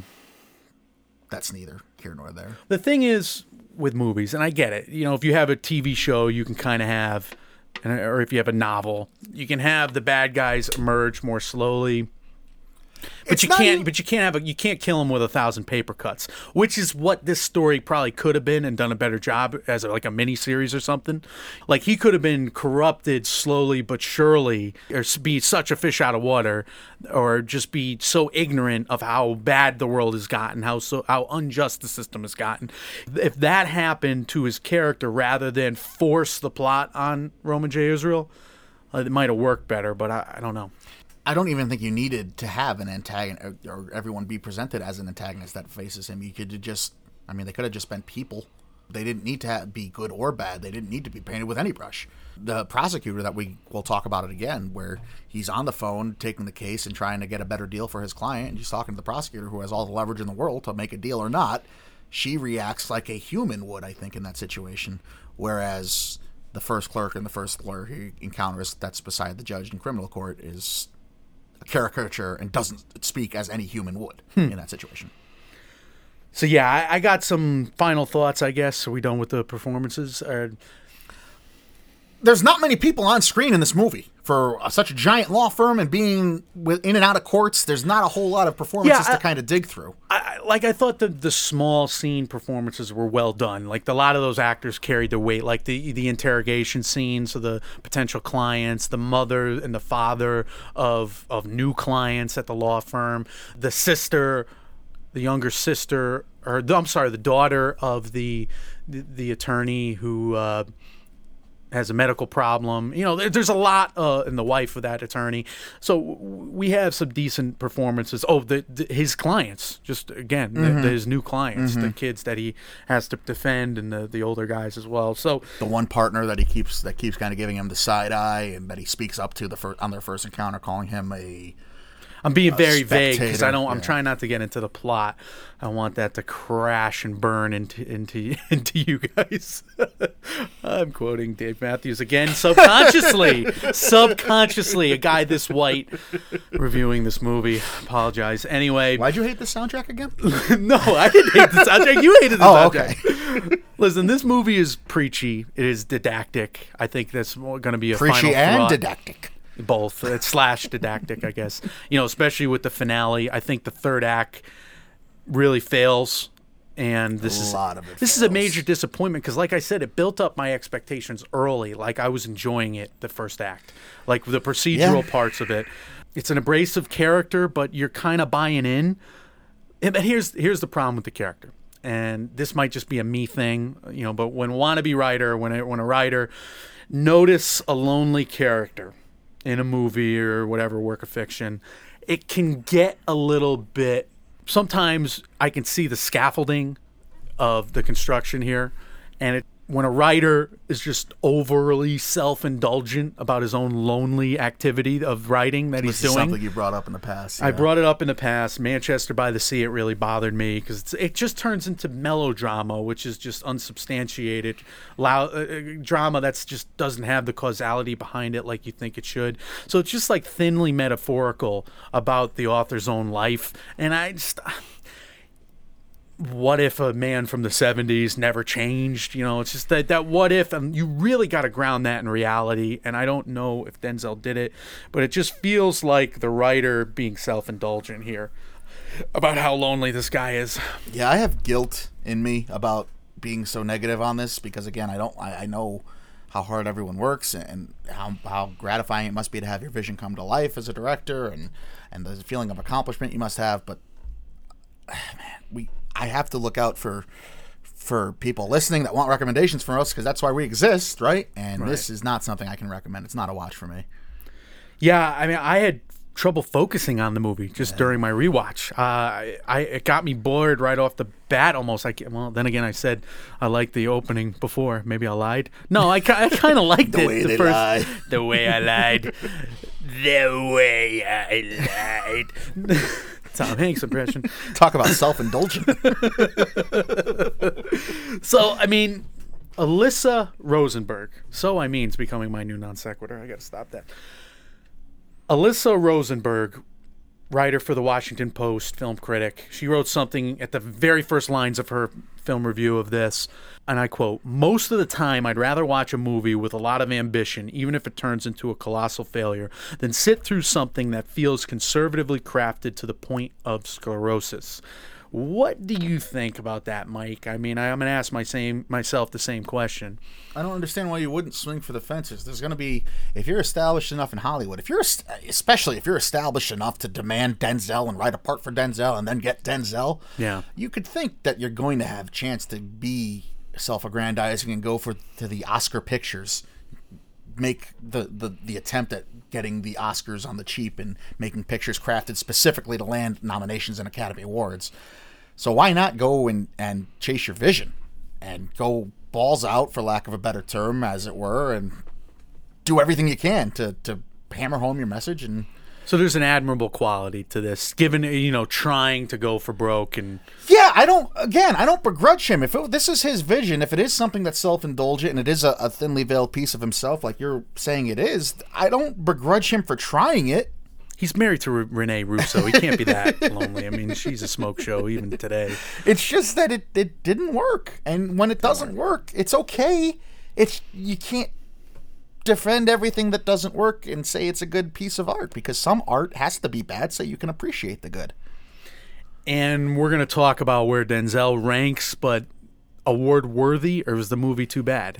Speaker 1: that's neither here nor there.
Speaker 2: The thing is with movies, and I get it. You know, if you have a TV show, you can kind of have, or if you have a novel, you can have the bad guys emerge more slowly. But you can't kill him with 1,000 paper cuts, which is what this story probably could have been, and done a better job as like a mini series or something. Like, he could have been corrupted slowly but surely, or be such a fish out of water, or just be so ignorant of how bad the world has gotten, how unjust the system has gotten. If that happened to his character rather than force the plot on Roman J. Israel, it might have worked better. But I don't know.
Speaker 1: I don't even think you needed to have an antagonist, or everyone be presented as an antagonist that faces him. You could they could have just been people. They didn't need to be good or bad. They didn't need to be painted with any brush. The prosecutor that we'll talk about it again, where he's on the phone taking the case and trying to get a better deal for his client, and he's talking to the prosecutor who has all the leverage in the world to make a deal or not. She reacts like a human would, I think, in that situation, whereas the first clerk and the first lawyer he encounters that's beside the judge in criminal court is a caricature and doesn't speak as any human would in that situation.
Speaker 2: So yeah, I got some final thoughts, I guess. Are we done with the performances?
Speaker 1: There's not many people on screen in this movie. For such a giant law firm and being in and out of courts, there's not a whole lot of performances to kind of dig through.
Speaker 2: I thought the small scene performances were well done. Like, a lot of those actors carried their weight. Like the interrogation scenes of the potential clients, the mother and the father of new clients at the law firm, the sister, the younger sister, the daughter of the attorney who has a medical problem. You know, there's a lot, and the wife of that attorney. So we have some decent performances. Oh, his clients, just again, his new clients, the kids that he has to defend, and the older guys as well. So
Speaker 1: the one partner that keeps kind of giving him the side eye, and that he speaks up to on their first encounter, calling him
Speaker 2: I'm being very vague because I'm trying not to get into the plot. I want that to crash and burn into you guys. I'm quoting Dave Matthews again, subconsciously, a guy this white reviewing this movie. Apologize. Anyway,
Speaker 1: why'd you hate the soundtrack again?
Speaker 2: No, I didn't hate the soundtrack. You hated the soundtrack.
Speaker 1: Okay.
Speaker 2: Listen, this movie is preachy. It is didactic. I think that's going to be a
Speaker 1: preachy
Speaker 2: final
Speaker 1: and didactic.
Speaker 2: Both. It's / didactic, I guess. You know, especially with the finale. I think the third act really fails, and this is a major disappointment because, like I said, it built up my expectations early. Like, I was enjoying it, the first act, like the procedural parts of it. It's an abrasive character, but you're kind of buying in. But here's the problem with the character, and this might just be a me thing, you know. But when a writer notice a lonely character in a movie or whatever work of fiction, it can get a little bit. Sometimes I can see the scaffolding of the construction here, and when a writer is just overly self-indulgent about his own lonely activity of writing that he's doing.
Speaker 1: Something you brought up in the past. Yeah.
Speaker 2: I brought it up in the past. Manchester by the Sea, it really bothered me because it just turns into melodrama, which is just unsubstantiated drama that's just doesn't have the causality behind it like you think it should. So it's just like thinly metaphorical about the author's own life, and what if a man from the 70s never changed? You know, it's just that what if, and you really got to ground that in reality. And I don't know if Denzel did it, but it just feels like the writer being self-indulgent here about how lonely this guy is.
Speaker 1: Yeah, I have guilt in me about being so negative on this because, again, I know how hard everyone works and how gratifying it must be to have your vision come to life as a director and the feeling of accomplishment you must have. But man, I have to look out for people listening that want recommendations from us because that's why we exist, right? And This is not something I can recommend. It's not a watch for me.
Speaker 2: Yeah, I mean, I had trouble focusing on the movie just during my rewatch. It got me bored right off the bat almost. Well, then again, I said I liked the opening before. Maybe I lied. No, I kind of liked
Speaker 1: The way
Speaker 2: it.
Speaker 1: they lie.
Speaker 2: The way I lied. The way I lied. Tom Hanks impression.
Speaker 1: Talk about self-indulgent.
Speaker 2: So, I mean, Alyssa Rosenberg. So I mean, it's becoming my new non sequitur. I got to stop that. Alyssa Rosenberg, writer for the Washington Post, film critic. She wrote something at the very first lines of her film review of this, and I quote, "Most of the time, I'd rather watch a movie with a lot of ambition, even if it turns into a colossal failure, than sit through something that feels conservatively crafted to the point of sclerosis." What do you think about that, Mike? I mean, I'm going to ask myself the same question.
Speaker 1: I don't understand why you wouldn't swing for the fences. There's going to be, if you're established enough in Hollywood, especially if you're established enough to demand Denzel and write a part for Denzel and then get Denzel,
Speaker 2: yeah,
Speaker 1: you could think that you're going to have a chance to be self-aggrandizing and go to the Oscar pictures, make the attempt at getting the Oscars on the cheap and making pictures crafted specifically to land nominations and Academy Awards. So why not go and chase your vision and go balls out, for lack of a better term, as it were, and do everything you can to hammer home your message. And
Speaker 2: so there's an admirable quality to this, given, trying to go for broke. And
Speaker 1: yeah, I don't begrudge him. If this is his vision, if it is something that's self-indulgent and it is a thinly veiled piece of himself, like you're saying it is, I don't begrudge him for trying it.
Speaker 2: He's married to Renee Russo. He can't be that lonely. I mean, she's a smoke show even today.
Speaker 1: It's just that it didn't work. And when it doesn't work, it's okay. You can't defend everything that doesn't work and say it's a good piece of art, because some art has to be bad so you can appreciate the good.
Speaker 2: And we're going to talk about where Denzel ranks, but award worthy, or was the movie too bad?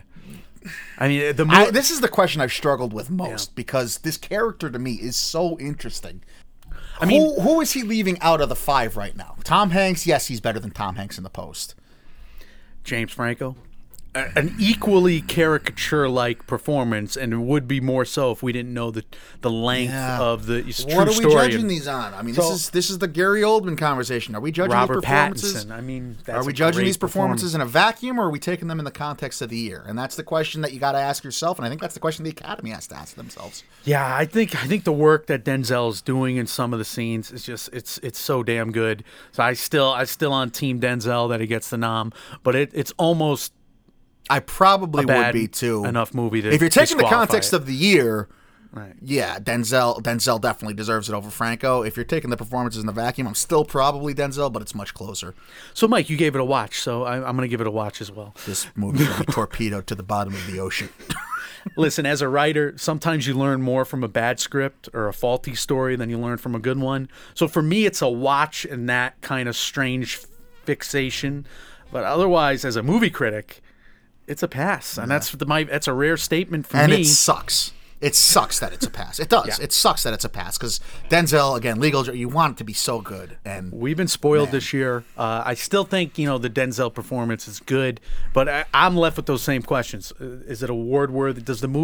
Speaker 2: I mean,
Speaker 1: this is the question I've struggled with most, because this character to me is so interesting. I mean, who is he leaving out of the five right now? Tom Hanks, yes, he's better than Tom Hanks in The Post.
Speaker 2: James Franco, an equally caricature-like performance, and it would be more so if we didn't know the length of the true story.
Speaker 1: What are we judging these on? I mean, this is the Gary Oldman conversation. Are we judging
Speaker 2: Robert
Speaker 1: these performances?
Speaker 2: Pattinson. I mean,
Speaker 1: are we judging these performances in a vacuum, or are we taking them in the context of the year? And that's the question that you got to ask yourself, and I think that's the question the Academy has to ask themselves.
Speaker 2: Yeah, I think the work that Denzel's doing in some of the scenes is just it's so damn good. So I still on Team Denzel that he gets the nom, but it's almost.
Speaker 1: I probably would be too.
Speaker 2: Enough movie to
Speaker 1: if you're taking the context
Speaker 2: it.
Speaker 1: of the year,
Speaker 2: right?
Speaker 1: Yeah, Denzel definitely deserves it over Franco. If you're taking the performances in the vacuum, I'm still probably Denzel, but it's much closer.
Speaker 2: So, Mike, you gave it a watch, so I'm going to give it a watch as well.
Speaker 1: This movie is a torpedo to the bottom of the ocean.
Speaker 2: Listen, as a writer, sometimes you learn more from a bad script or a faulty story than you learn from a good one. So for me, it's a watch and that kind of strange fixation. But otherwise, as a movie critic, it's a pass, and that's a rare statement for me.
Speaker 1: And it sucks. It sucks that it's a pass. It does. Yeah. It sucks that it's a pass, because Denzel, again, you want it to be so good. And
Speaker 2: we've been spoiled this year. I still think the Denzel performance is good, but I'm left with those same questions. Is it award worthy? Does the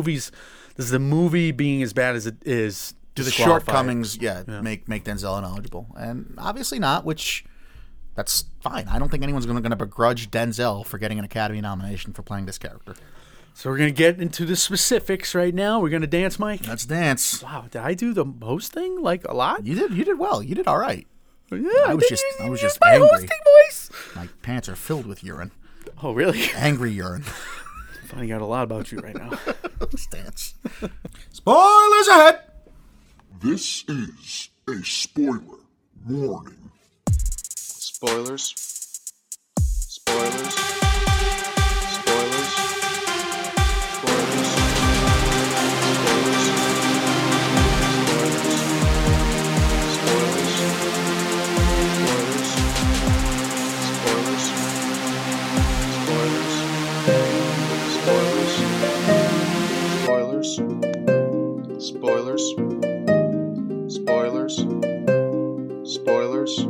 Speaker 2: movie being as bad as it is,
Speaker 1: do the shortcomings make Denzel ineligible? And obviously not, which. That's fine. I don't think anyone's going to begrudge Denzel for getting an Academy nomination for playing this character.
Speaker 2: So we're going to get into the specifics right now. We're going to dance, Mike?
Speaker 1: Let's dance.
Speaker 2: Wow, did I do the host thing like a lot?
Speaker 1: You did well. You did all right.
Speaker 2: Yeah,
Speaker 1: I was just
Speaker 2: my
Speaker 1: angry.
Speaker 2: Hosting voice.
Speaker 1: My pants are filled with urine.
Speaker 2: Oh, really?
Speaker 1: Angry urine.
Speaker 2: Finding out a lot about you right now.
Speaker 1: Let's dance. Spoilers ahead.
Speaker 3: This is a spoiler warning.
Speaker 4: Spoilers. Spoilers. Spoilers. Spoilers. Spoilers. Spoilers. Spoilers.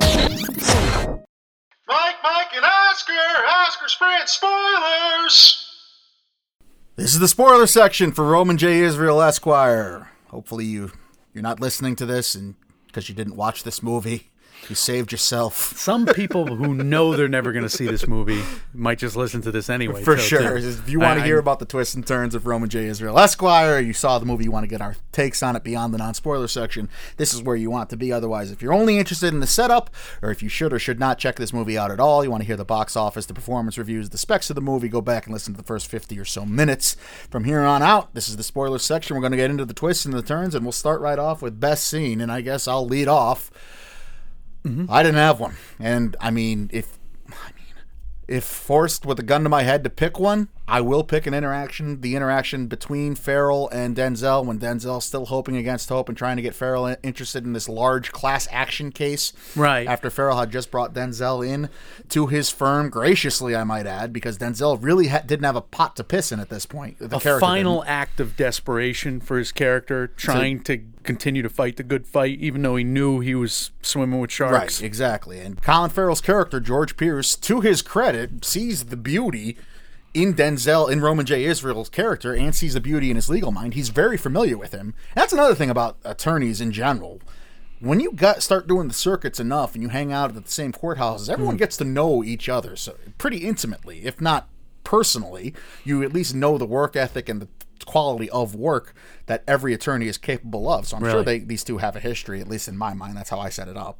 Speaker 5: Mike, and Oscar Sprint spoilers!
Speaker 1: This is the spoiler section for Roman J. Israel Esquire. hopefully you're not listening to this and because you didn't watch this movie. You saved yourself.
Speaker 2: Some people who know they're never going to see this movie might just listen to this anyway.
Speaker 1: For sure. If you want to hear about the twists and turns of Roman J. Israel Esquire, you saw the movie, you want to get our takes on it beyond the non-spoiler section, this is where you want to be. Otherwise, if you're only interested in the setup, or if you should or should not check this movie out at all, you want to hear the box office, the performance reviews, the specs of the movie, go back and listen to the first 50 or so minutes. From here on out, this is the spoiler section. We're going to get into the twists and the turns, and we'll start right off with best scene, and I guess I'll lead off. Mm-hmm. I didn't have one. And I mean, if forced with a gun to my head to pick one, I will pick the interaction between Farrell and Denzel when Denzel's still hoping against hope and trying to get Farrell interested in this large class action case.
Speaker 2: Right.
Speaker 1: After Farrell had just brought Denzel in to his firm, graciously, I might add, because Denzel really didn't have a pot to piss in at this point.
Speaker 2: A final act of desperation for his character, trying to continue to fight the good fight, even though he knew he was swimming with sharks.
Speaker 1: Right, exactly. And Colin Farrell's character, George Pierce, to his credit, sees the beauty in Denzel, in Roman J. Israel's character, and sees the beauty in his legal mind. He's very familiar with him. And that's another thing about attorneys in general. When you start doing the circuits enough and you hang out at the same courthouses, everyone gets to know each other so pretty intimately, if not personally. You at least know the work ethic and the quality of work that every attorney is capable of. So I'm sure these two have a history, at least in my mind. That's how I set it up.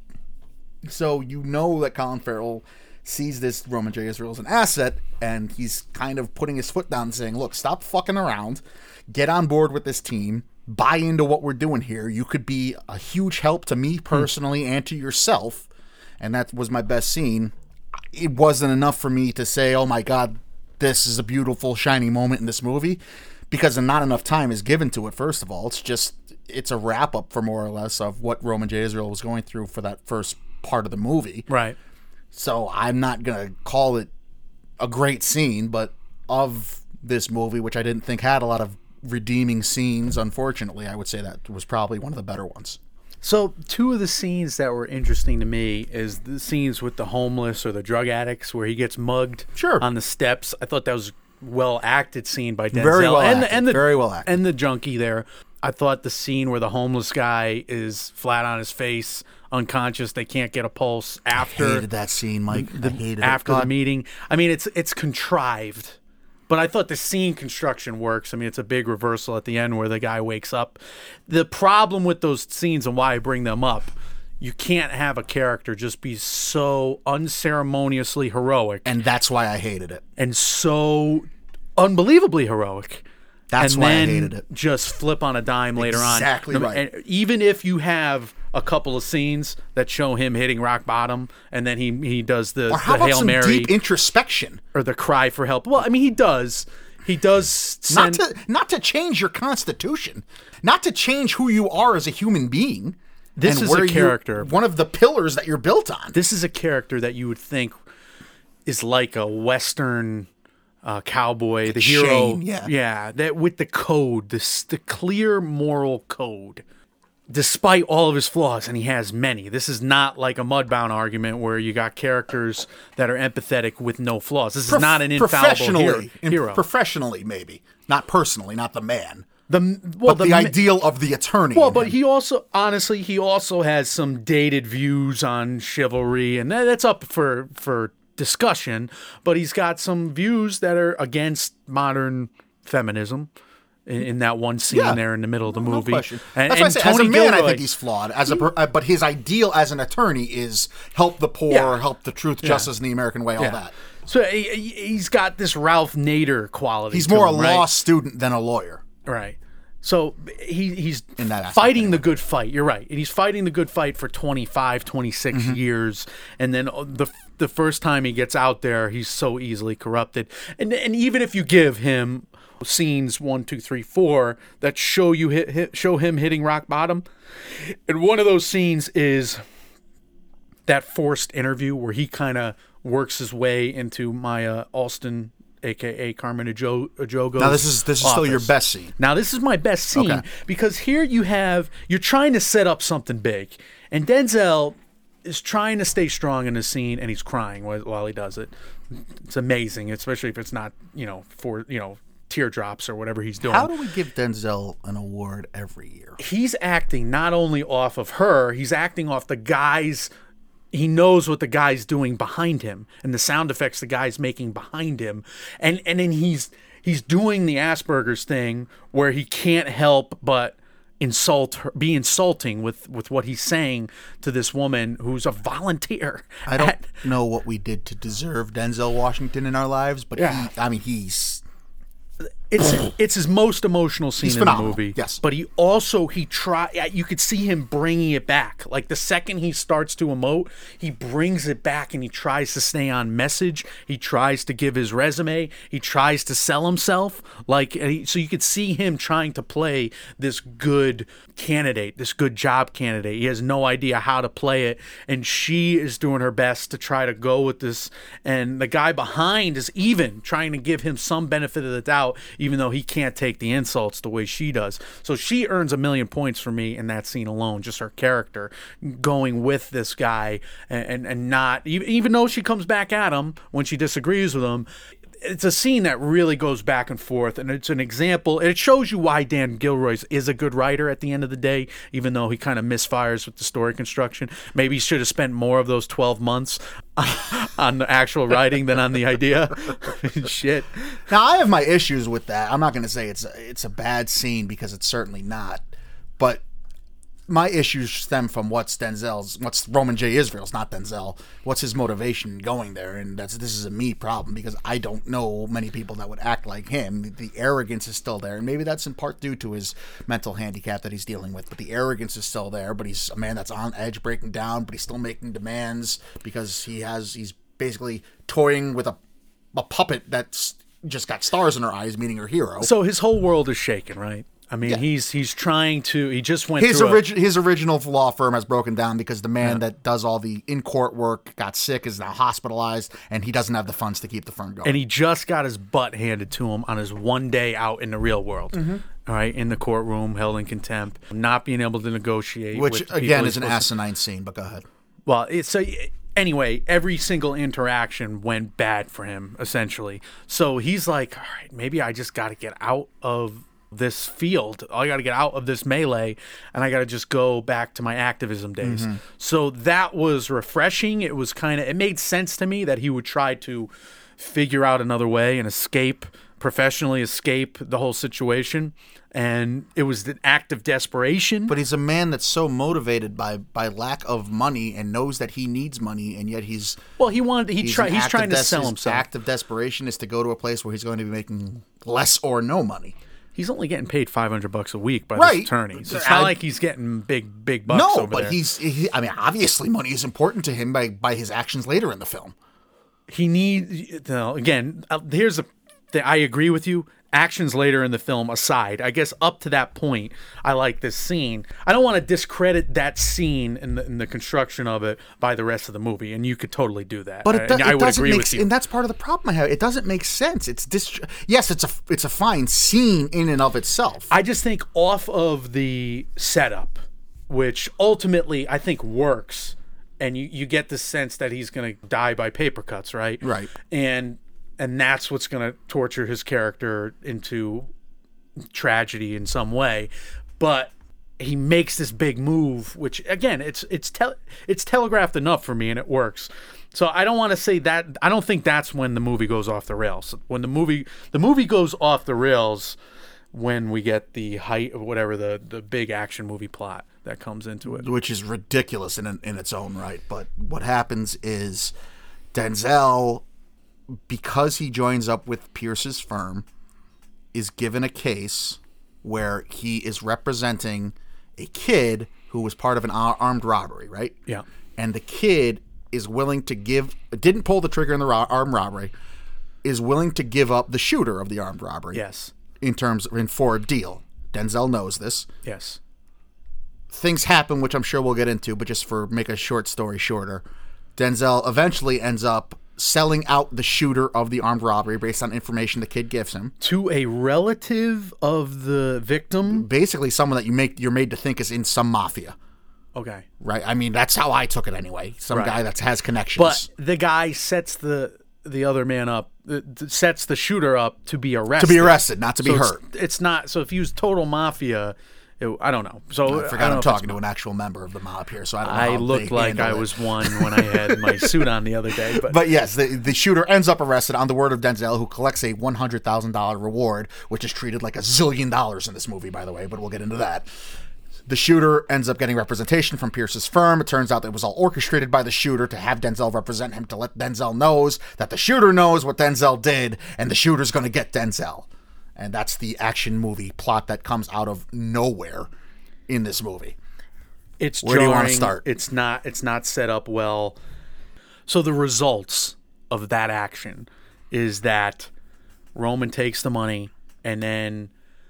Speaker 1: So you know that Colin Farrell sees this Roman J. Israel as an asset, and he's kind of putting his foot down and saying, look, stop fucking around, get on board with this team, buy into what we're doing here. You could be a huge help to me personally and to yourself. And that was my best scene. It wasn't enough for me to say, oh my God, this is a beautiful, shiny moment in this movie, because not enough time is given to it, first of all. It's a wrap-up, for more or less, of what Roman J. Israel was going through for that first part of the movie.
Speaker 2: Right.
Speaker 1: So I'm not going to call it a great scene, but of this movie, which I didn't think had a lot of redeeming scenes, unfortunately, I would say that was probably one of the better ones.
Speaker 2: So two of the scenes that were interesting to me is the scenes with the homeless or the drug addicts where he gets mugged on the steps. I thought that was well acted scene by Denzel.
Speaker 1: Very well acted. Very well acted.
Speaker 2: And the junkie there. I thought the scene where the homeless guy is flat on his face, unconscious, they can't get a pulse after.
Speaker 1: I hated that scene, Mike. I hated
Speaker 2: after
Speaker 1: it.
Speaker 2: the meeting. I mean, it's contrived, but I thought the scene construction works. I mean, it's a big reversal at the end where the guy wakes up. The problem with those scenes and why I bring them up, you can't have a character just be so unceremoniously heroic.
Speaker 1: And that's why I hated it.
Speaker 2: And so unbelievably heroic.
Speaker 1: That's why I hated it.
Speaker 2: Just flip on a dime later on.
Speaker 1: Exactly right.
Speaker 2: And even if you have a couple of scenes that show him hitting rock bottom, and then he does the Hail Mary,
Speaker 1: deep introspection,
Speaker 2: or the cry for help. Well, I mean, he does send,
Speaker 1: not to change your constitution, not to change who you are as a human being.
Speaker 2: This is a character,
Speaker 1: one of the pillars that you're built on.
Speaker 2: This is a character that you would think is like a Western cowboy, the hero, that with the code, the clear moral code, despite all of his flaws, and he has many. This is not like a Mudbound argument where you got characters that are empathetic with no flaws. This is not an infallible hero.
Speaker 1: Professionally, maybe, not personally, not the man.
Speaker 2: But
Speaker 1: the ideal of the attorney.
Speaker 2: Well, but he also has some dated views on chivalry, and that's up for discussion, but he's got some views that are against modern feminism in that one scene there in the middle of the movie.
Speaker 1: No question. That's why I say, as a man, I think he's flawed. But his ideal as an attorney is help the poor, help the truth, justice, and the American way, all that.
Speaker 2: So he's got this Ralph Nader quality.
Speaker 1: He's more a law student than a lawyer.
Speaker 2: Right. So he's fighting the good fight. You're right. And he's fighting the good fight for 25, 26 years. And then the first time he gets out there, he's so easily corrupted. And even if you give him scenes 1, 2, 3, 4 that show him hitting rock bottom, and one of those scenes is that forced interview where he kind of works his way into Maya Alston, a.k.a. Carmen Ejogo's
Speaker 1: Now this is still your best scene.
Speaker 2: Now this is my best scene because here you're trying to set up something big, and Denzel is trying to stay strong in the scene, and he's crying while he does it. It's amazing, especially if it's not teardrops or whatever he's doing.
Speaker 1: How do we give Denzel an award every year?
Speaker 2: He's acting not only off of her, he's acting off the guys. He knows what the guy's doing behind him and the sound effects the guy's making behind him. And then he's doing the Asperger's thing where he can't help but be insulting with what he's saying to this woman who's a volunteer.
Speaker 1: I don't know what we did to deserve Denzel Washington in our lives, but he's
Speaker 2: it's his most emotional scene in the movie.
Speaker 1: Yes,
Speaker 2: but you could see him bringing it back. Like the second he starts to emote, he brings it back and he tries to stay on message. He tries to give his resume. He tries to sell himself. So you could see him trying to play this good candidate, this good job candidate. He has no idea how to play it, and she is doing her best to try to go with this. And the guy behind is even trying to give him some benefit of the doubt, even though he can't take the insults the way she does. So she earns 1,000,000 points for me in that scene alone, just her character going with this guy and not, even though she comes back at him when she disagrees with him. It's a scene that really goes back and forth, and it's an example. It shows you why Dan Gilroy is a good writer at the end of the day, even though he kind of misfires with the story construction. Maybe he should have spent more of those 12 months on the actual writing than on the idea. Shit.
Speaker 1: Now, I have my issues with that. I'm not going to say it's a bad scene, because it's certainly not. But my issues stem from what's Roman J. Israel's, not Denzel. What's his motivation going there? And this is a me problem, because I don't know many people that would act like him. The arrogance is still there, and maybe that's in part due to his mental handicap that he's dealing with. But the arrogance is still there. But he's a man that's on edge, breaking down, but he's still making demands because he's basically toying with a puppet that's just got stars in her eyes, meaning her hero.
Speaker 2: So his whole world is shaken, right? I mean, he's trying to. He just went through
Speaker 1: his original law firm has broken down because the man that does all the in-court work got sick, is now hospitalized, and he doesn't have the funds to keep the firm going.
Speaker 2: And he just got his butt handed to him on his one day out in the real world. Mm-hmm. All right, in the courtroom, held in contempt, not being able to negotiate.
Speaker 1: Which again is an asinine scene. But go ahead.
Speaker 2: Well, anyway, every single interaction went bad for him, essentially. So he's like, all right, maybe I just got to get out of this field. I got to get out of this melee, and I got to just go back to my activism days. Mm-hmm. So that was refreshing. It made sense to me that he would try to figure out another way and professionally escape the whole situation. And it was an act of desperation.
Speaker 1: But he's a man that's so motivated by lack of money and knows that he needs money, and yet he's trying
Speaker 2: to sell himself.
Speaker 1: His act of desperation is to go to a place where he's going to be making less or no money.
Speaker 2: He's only getting paid $500 a week by this attorney. So it's not like he's getting big bucks over there.
Speaker 1: No, but obviously money is important to him by his actions later in the film.
Speaker 2: He needs, here's the thing. I agree with you. Actions later in the film aside, I guess up to that point, I like this scene. I don't want to discredit that scene in the construction of it by the rest of the movie, and you could totally do that.
Speaker 1: But I would agree with you. And that's part of the problem I have. It doesn't make sense. Yes, it's a fine scene in and of itself.
Speaker 2: I just think off of the setup, which ultimately I think works, and you get the sense that he's going to die by paper cuts, right?
Speaker 1: Right.
Speaker 2: And that's what's going to torture his character into tragedy in some way. But he makes this big move, which again, it's telegraphed enough for me, and it works. So I don't want to say that. I don't think that's when the movie goes off the rails. When the movie goes off the rails, when we get the height of whatever the big action movie plot that comes into it,
Speaker 1: which is ridiculous in its own right. But what happens is Denzel, because he joins up with Pierce's firm, is given a case where he is representing a kid who was part of an armed robbery, right?
Speaker 2: Yeah.
Speaker 1: And the kid is willing to didn't pull the trigger in the armed robbery, is willing to give up the shooter of the armed robbery.
Speaker 2: Yes.
Speaker 1: For a deal. Denzel knows this.
Speaker 2: Yes.
Speaker 1: Things happen, which I'm sure we'll get into, but just make a short story shorter, Denzel eventually ends up selling out the shooter of the armed robbery based on information the kid gives him
Speaker 2: to a relative of the victim,
Speaker 1: basically someone that you're made to think is in some mafia.
Speaker 2: Okay,
Speaker 1: right. I mean, that's how I took it anyway. Some guy that has connections.
Speaker 2: But the guy sets the other man up sets the shooter up to be arrested.
Speaker 1: To be arrested, not to be
Speaker 2: So
Speaker 1: hurt.
Speaker 2: It's not. So if he was total mafia, I don't know. So
Speaker 1: I forgot I'm talking to an actual member of the mob here, so I don't know
Speaker 2: I
Speaker 1: how
Speaker 2: looked
Speaker 1: they
Speaker 2: like
Speaker 1: handle
Speaker 2: I
Speaker 1: it.
Speaker 2: was one when I had my suit on the other day.
Speaker 1: But yes, the shooter ends up arrested on the word of Denzel, who collects a $100,000 reward, which is treated like $1 zillion in this movie, by the way, but we'll get into that. The shooter ends up getting representation from Pierce's firm. It turns out that it was all orchestrated by the shooter to have Denzel represent him, to let Denzel knows that the shooter knows what Denzel did, and the shooter's going to get Denzel. And that's the action movie plot that comes out of nowhere in this movie.
Speaker 2: It's
Speaker 1: Where do you want to
Speaker 2: jarring.
Speaker 1: start?
Speaker 2: It's not set up well. So the results of that action is that Roman takes the money, and then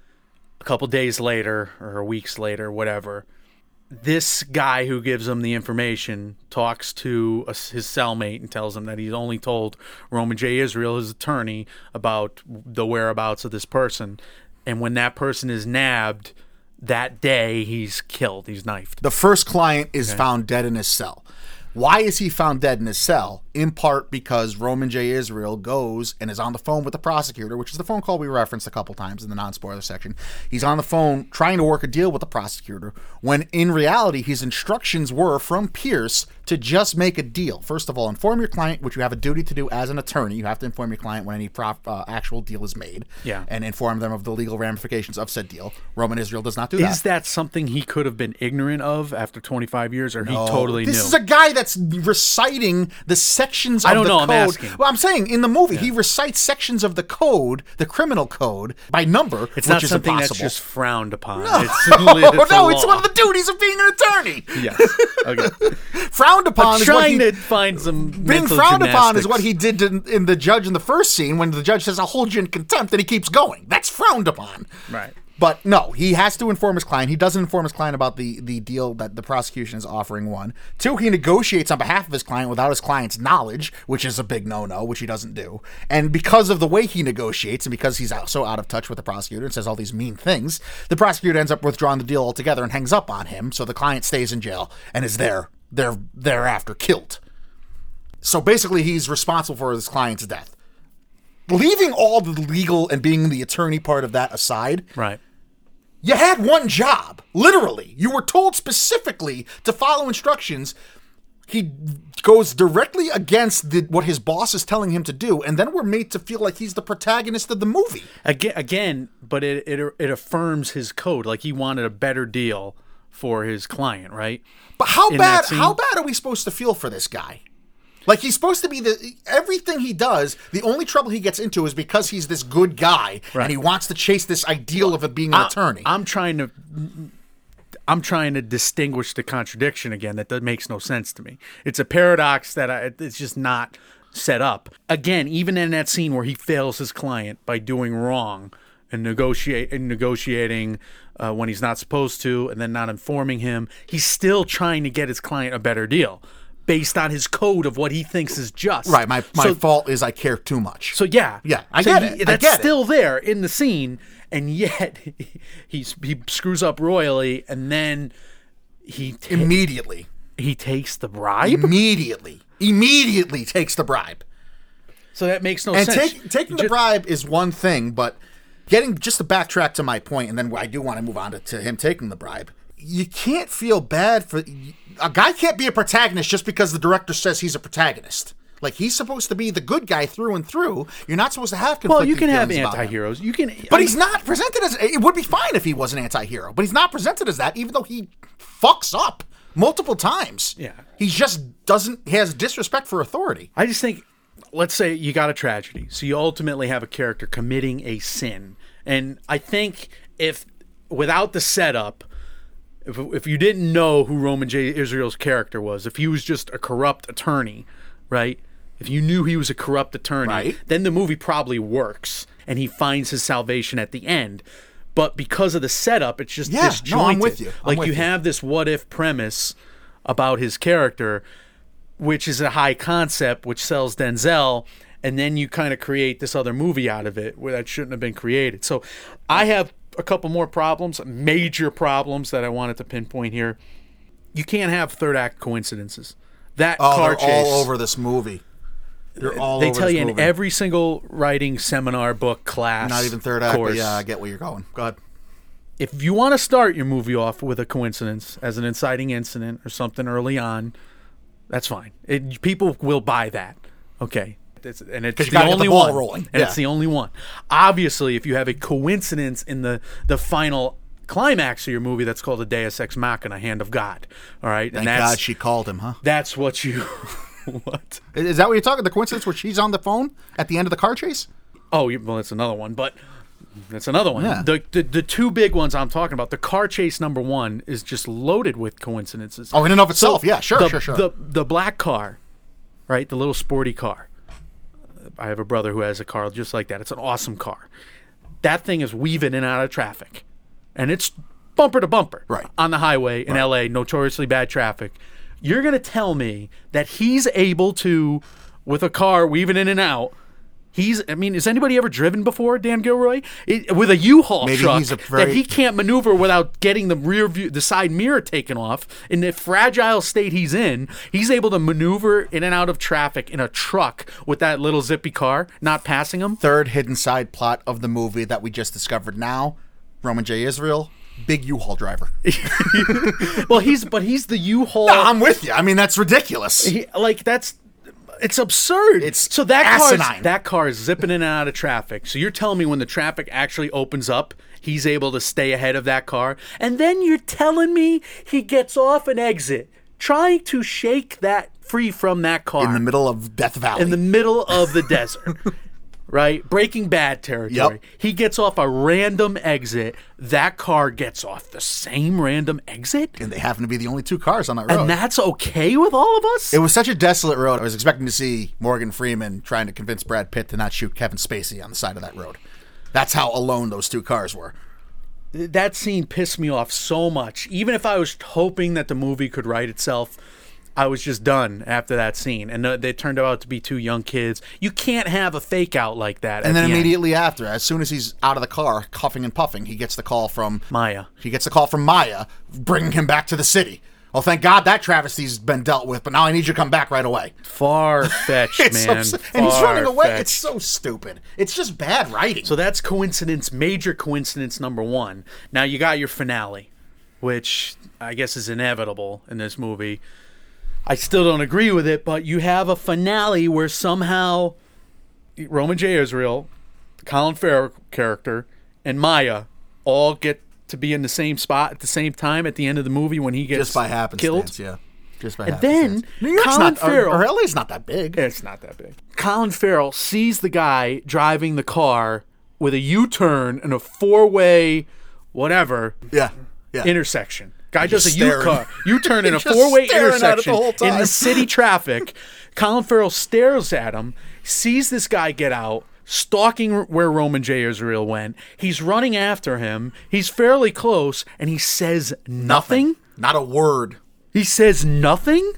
Speaker 2: a couple days later or weeks later, whatever, this guy who gives him the information talks to his cellmate and tells him that he's only told Roman J. Israel, his attorney, about the whereabouts of this person. And when that person is nabbed, that day he's killed. He's knifed.
Speaker 1: The first client is found dead in his cell. Why is he found dead in his cell? In part because Roman J. Israel goes and is on the phone with the prosecutor, which is the phone call we referenced a couple times in the non-spoiler section. He's on the phone trying to work a deal with the prosecutor, when in reality his instructions were from Pierce to just make a deal. First of all, inform your client, which you have a duty to do as an attorney. You have to inform your client when any actual deal is made, and inform them of the legal ramifications of said deal. Roman Israel does not do that.
Speaker 2: Is that something he could have been ignorant of after 25 years, or he totally knew?
Speaker 1: This is a guy that's reciting the sections of
Speaker 2: I don't
Speaker 1: the
Speaker 2: know,
Speaker 1: code.
Speaker 2: I'm asking.
Speaker 1: Well, I'm saying in the movie, he recites sections of the code, the criminal code, by number,
Speaker 2: It's
Speaker 1: which
Speaker 2: not
Speaker 1: is
Speaker 2: something
Speaker 1: impossible.
Speaker 2: that's just frowned upon.
Speaker 1: No,
Speaker 2: It's,
Speaker 1: no, it's
Speaker 2: law.
Speaker 1: one of the duties of being an attorney.
Speaker 2: Yes. Okay.
Speaker 1: Frowned upon is what
Speaker 2: Trying
Speaker 1: he...
Speaker 2: to find some
Speaker 1: Being
Speaker 2: mental
Speaker 1: frowned upon is
Speaker 2: gymnastics.
Speaker 1: what he did in the judge in the first scene, when the judge says, "I'll hold you in contempt," and he keeps going. That's frowned upon.
Speaker 2: Right.
Speaker 1: But no, he has to inform his client. He doesn't inform his client about the deal that the prosecution is offering, one. Two, he negotiates on behalf of his client without his client's knowledge, which is a big no-no, which he doesn't do. And because of the way he negotiates, and because he's so out of touch with the prosecutor and says all these mean things, the prosecutor ends up withdrawing the deal altogether and hangs up on him, so the client stays in jail and is thereafter killed. So basically, he's responsible for his client's death. Leaving all the legal and being the attorney part of that aside,
Speaker 2: Right.
Speaker 1: you had one job, literally. You were told specifically to follow instructions. He goes directly against what his boss is telling him to do, and then we're made to feel like he's the protagonist of the movie.
Speaker 2: Again, but it affirms his code. Like he wanted a better deal for his client, right?
Speaker 1: But how
Speaker 2: In
Speaker 1: bad
Speaker 2: that scene?
Speaker 1: are we supposed to feel for this guy? Like, he's supposed to be everything he does, the only trouble he gets into is because he's this good guy, and he wants to chase this ideal of being an attorney.
Speaker 2: I'm trying to distinguish the contradiction again. That makes no sense to me. It's a paradox that it's just not set up. Again, even in that scene where he fails his client by doing wrong and negotiating when he's not supposed to, and then not informing him, he's still trying to get his client a better deal based on his code of what he thinks is just.
Speaker 1: Right, my fault is I care too much.
Speaker 2: So yeah,
Speaker 1: I get it.
Speaker 2: That's
Speaker 1: I get
Speaker 2: still there in the scene, and yet he screws up royally, and then he
Speaker 1: Immediately
Speaker 2: takes the bribe.
Speaker 1: Immediately takes the bribe.
Speaker 2: So that makes no
Speaker 1: And
Speaker 2: sense.
Speaker 1: taking the bribe is one thing, but just to backtrack to my point, and then I do want to move on to him taking the bribe. You can't feel bad for... A guy can't be a protagonist just because the director says he's a protagonist. Like, he's supposed to be the good guy through and through. You're not supposed to have conflicting
Speaker 2: Well, you can have
Speaker 1: feelings about him.
Speaker 2: anti-heroes. You can,
Speaker 1: But he's not presented as... It would be fine if he was an anti-hero, but he's not presented as that, even though he fucks up multiple times.
Speaker 2: Yeah.
Speaker 1: He just he has disrespect for authority.
Speaker 2: I just think, let's say you got a tragedy, so you ultimately have a character committing a sin, and I think without the setup, if you didn't know who Roman J. Israel's character was, if he was just a corrupt attorney, right? If you knew he was a corrupt attorney,
Speaker 1: Right.
Speaker 2: then the movie probably works, and he finds his salvation at the end. But because of the setup, it's just disjointed.
Speaker 1: No, I'm with you.
Speaker 2: You have this what-if premise about his character, which is a high concept, which sells Denzel, and then you kind of create this other movie out of it where that shouldn't have been created. So I have a couple more problems, major problems that I wanted to pinpoint here. You can't have third act coincidences. That car
Speaker 1: They're
Speaker 2: chase,
Speaker 1: all over this movie. You're all
Speaker 2: they
Speaker 1: over
Speaker 2: tell
Speaker 1: this
Speaker 2: you in
Speaker 1: movie.
Speaker 2: every single writing seminar, book, class,
Speaker 1: Not even third act,
Speaker 2: course,
Speaker 1: but yeah, I get where you're going. Go ahead.
Speaker 2: if you want to start your movie off with a coincidence as an inciting incident or something early on, that's fine. People will buy that. Okay. And it's
Speaker 1: you
Speaker 2: the
Speaker 1: gotta get
Speaker 2: only
Speaker 1: the ball
Speaker 2: one.
Speaker 1: rolling.
Speaker 2: And
Speaker 1: Yeah.
Speaker 2: it's the only one. Obviously, if you have a coincidence in the final climax of your movie, that's called a Deus Ex Machina, Hand of God. All right?
Speaker 1: Thank God she called him, huh?
Speaker 2: That's what you... What?
Speaker 1: Is that what you're talking? The coincidence where she's on the phone at the end of the car chase?
Speaker 2: Oh, well, that's another one, but that's another one.
Speaker 1: Yeah.
Speaker 2: The two big ones I'm talking about, the car chase number one is just loaded with coincidences.
Speaker 1: Oh, in and of itself, yeah, sure.
Speaker 2: The black car, right, the little sporty car. I have a brother who has a car just like that. It's an awesome car. That thing is weaving in and out of traffic, and it's bumper to bumper
Speaker 1: Right.
Speaker 2: on the highway in L.A., notoriously bad traffic. You're going to tell me that he's able to, with a car weaving in and out, has anybody ever driven before, Dan Gilroy? With a U-Haul
Speaker 1: Maybe
Speaker 2: truck
Speaker 1: he's a very-
Speaker 2: that he can't maneuver without getting the rear view, the side mirror taken off. In the fragile state he's in, he's able to maneuver in and out of traffic in a truck with that little zippy car, not passing him.
Speaker 1: Third hidden side plot of the movie that we just discovered now, Roman J. Israel, big U-Haul driver.
Speaker 2: Well, he's the U-Haul.
Speaker 1: No, I'm with you. I mean, that's ridiculous.
Speaker 2: It's absurd.
Speaker 1: It's
Speaker 2: so that
Speaker 1: asinine.
Speaker 2: that car is zipping in and out of traffic. So you're telling me when the traffic actually opens up, he's able to stay ahead of that car, and then you're telling me he gets off an exit trying to shake that free from that car
Speaker 1: In the middle of Death Valley.
Speaker 2: in the middle of the desert. Right? Breaking Bad territory.
Speaker 1: Yep.
Speaker 2: He gets off a random exit. That car gets off the same random exit.
Speaker 1: and they happen to be the only two cars on that road.
Speaker 2: And that's okay with all of us?
Speaker 1: It was such a desolate road. I was expecting to see Morgan Freeman trying to convince Brad Pitt to not shoot Kevin Spacey on the side of that road. That's how alone those two cars were.
Speaker 2: That scene pissed me off so much. Even if I was hoping that the movie could write itself, I was just done after that scene. And they turned out to be two young kids. You can't have a fake out like that.
Speaker 1: And then
Speaker 2: at the end.
Speaker 1: immediately after, as soon as he's out of the car, huffing and puffing, he gets the call from
Speaker 2: Maya.
Speaker 1: He gets a call from Maya, bringing him back to the city. Well, thank God that travesty's been dealt with, but now I need you to come back right away.
Speaker 2: Far-fetched, man.
Speaker 1: And he's running away.
Speaker 2: Far-fetched.
Speaker 1: It's so stupid. It's just bad writing.
Speaker 2: So that's major coincidence number one. Now you got your finale, which I guess is inevitable in this movie. I still don't agree with it, but you have a finale where somehow Roman J. Israel, the Colin Farrell character, and Maya all get to be in the same spot at the same time at the end of the movie when he gets
Speaker 1: just by happenstance,
Speaker 2: killed.
Speaker 1: yeah. Just by
Speaker 2: And
Speaker 1: happenstance.
Speaker 2: then
Speaker 1: New York's
Speaker 2: Colin
Speaker 1: not,
Speaker 2: Farrell,
Speaker 1: or LA's not that big.
Speaker 2: it's not that big. Colin Farrell sees the guy driving the car with a U-turn and a four-way whatever
Speaker 1: Yeah.
Speaker 2: intersection. Guy does a
Speaker 1: Just staring.
Speaker 2: U-turn in a
Speaker 1: Just
Speaker 2: four-way
Speaker 1: staring at it the
Speaker 2: intersection
Speaker 1: whole
Speaker 2: in
Speaker 1: time.
Speaker 2: the city traffic. Colin Farrell stares at him, sees this guy get out, stalking where Roman J. Israel went. He's running after him. He's fairly close, and he says nothing.
Speaker 1: Not a word.
Speaker 2: He says nothing.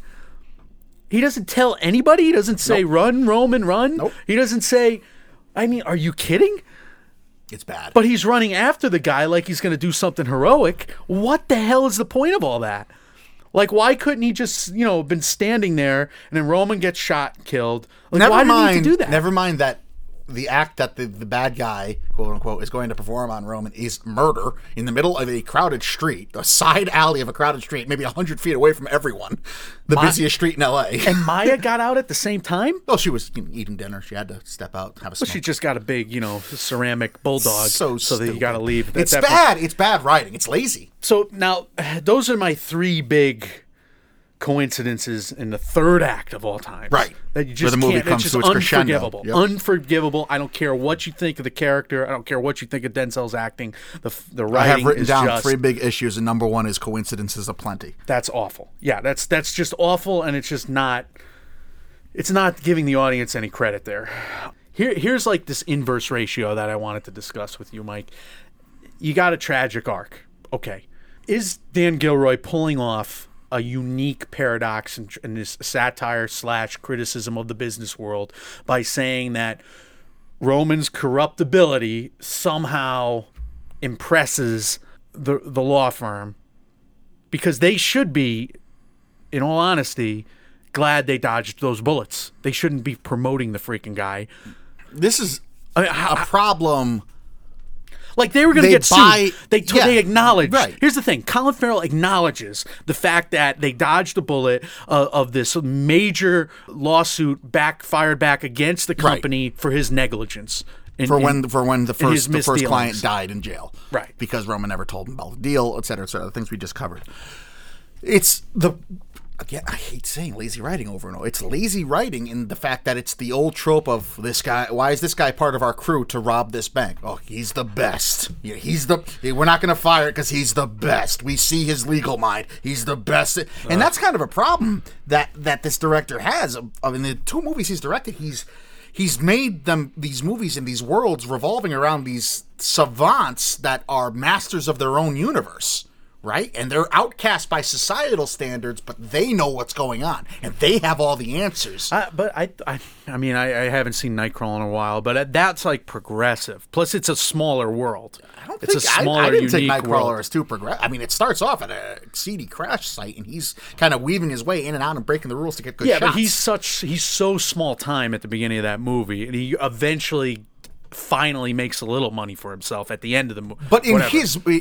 Speaker 2: He doesn't tell anybody. He doesn't say, "Run, Roman, run."
Speaker 1: Nope.
Speaker 2: He doesn't say, I mean, are you kidding?
Speaker 1: It's bad.
Speaker 2: But he's running after the guy like he's going to do something heroic. What the hell is the point of all that? Like, why couldn't he just, been standing there and then Roman gets shot, killed? Like, why did he need to do that?
Speaker 1: Never mind that the act that the bad guy, quote unquote, is going to perform on Roman is murder in the middle of a crowded street, the side alley of a crowded street, maybe 100 feet away from everyone, the busiest street in L.A.
Speaker 2: And Maya got out at the same time?
Speaker 1: Well, she was eating dinner. She had to step out, have a smoke.
Speaker 2: She just got a big, ceramic bulldog.
Speaker 1: so
Speaker 2: that you got to
Speaker 1: stupid.
Speaker 2: leave.
Speaker 1: It's bad. It's bad writing. It's lazy.
Speaker 2: So now, those are my three big coincidences in the third act of all time.
Speaker 1: Right.
Speaker 2: That you
Speaker 1: Where
Speaker 2: just
Speaker 1: the movie
Speaker 2: can't.
Speaker 1: comes
Speaker 2: It's
Speaker 1: to
Speaker 2: just
Speaker 1: its crescendo.
Speaker 2: unforgivable.
Speaker 1: Yep.
Speaker 2: Unforgivable. I don't care what you think of the character. I don't care what you think of Denzel's acting. The writing
Speaker 1: I have written
Speaker 2: is
Speaker 1: down
Speaker 2: just,
Speaker 1: 3 big issues, and number 1 is coincidences aplenty.
Speaker 2: That's awful. Yeah, that's just awful, and it's just not. It's not giving the audience any credit there. Here's like this inverse ratio that I wanted to discuss with you, Mike. You got a tragic arc. Okay. Is Dan Gilroy pulling off a unique paradox in this satire / criticism of the business world by saying that Roman's corruptibility somehow impresses the law firm? Because they should be, in all honesty, glad they dodged those bullets. They shouldn't be promoting the freaking guy.
Speaker 1: This is a problem.
Speaker 2: Like, they were going to get sued. They acknowledged.
Speaker 1: Right.
Speaker 2: Here's the thing. Colin Farrell acknowledges the fact that they dodged a bullet of this major lawsuit fired back against the company for his negligence.
Speaker 1: For when the first client
Speaker 2: misdealings.
Speaker 1: died in jail.
Speaker 2: Right.
Speaker 1: Because Roman never told him about the deal, et cetera, the things we just covered. Again, I hate saying lazy writing over and over. It's lazy writing in the fact that it's the old trope of this guy. Why is this guy part of our crew to rob this bank? Oh, he's the best. Yeah, we're not going to fire it because he's the best. We see his legal mind. He's the best. And that's kind of a problem that this director has. In the 2 movies he's directed, he's made these movies in these worlds revolving around these savants that are masters of their own universe. Right? And they're outcast by societal standards, but they know what's going on, and they have all the answers.
Speaker 2: But I haven't seen Nightcrawler in a while, but that's like progressive. Plus, it's a smaller world. It's a smaller,
Speaker 1: I didn't think
Speaker 2: unique
Speaker 1: Nightcrawler
Speaker 2: world.
Speaker 1: is too progressive. I mean, it starts off at a seedy crash site, and he's kind of weaving his way in and out and breaking the rules to get good shots.
Speaker 2: Yeah, but he's so small time at the beginning of that movie, and he eventually finally makes a little money for himself at the end of the movie.
Speaker 1: But in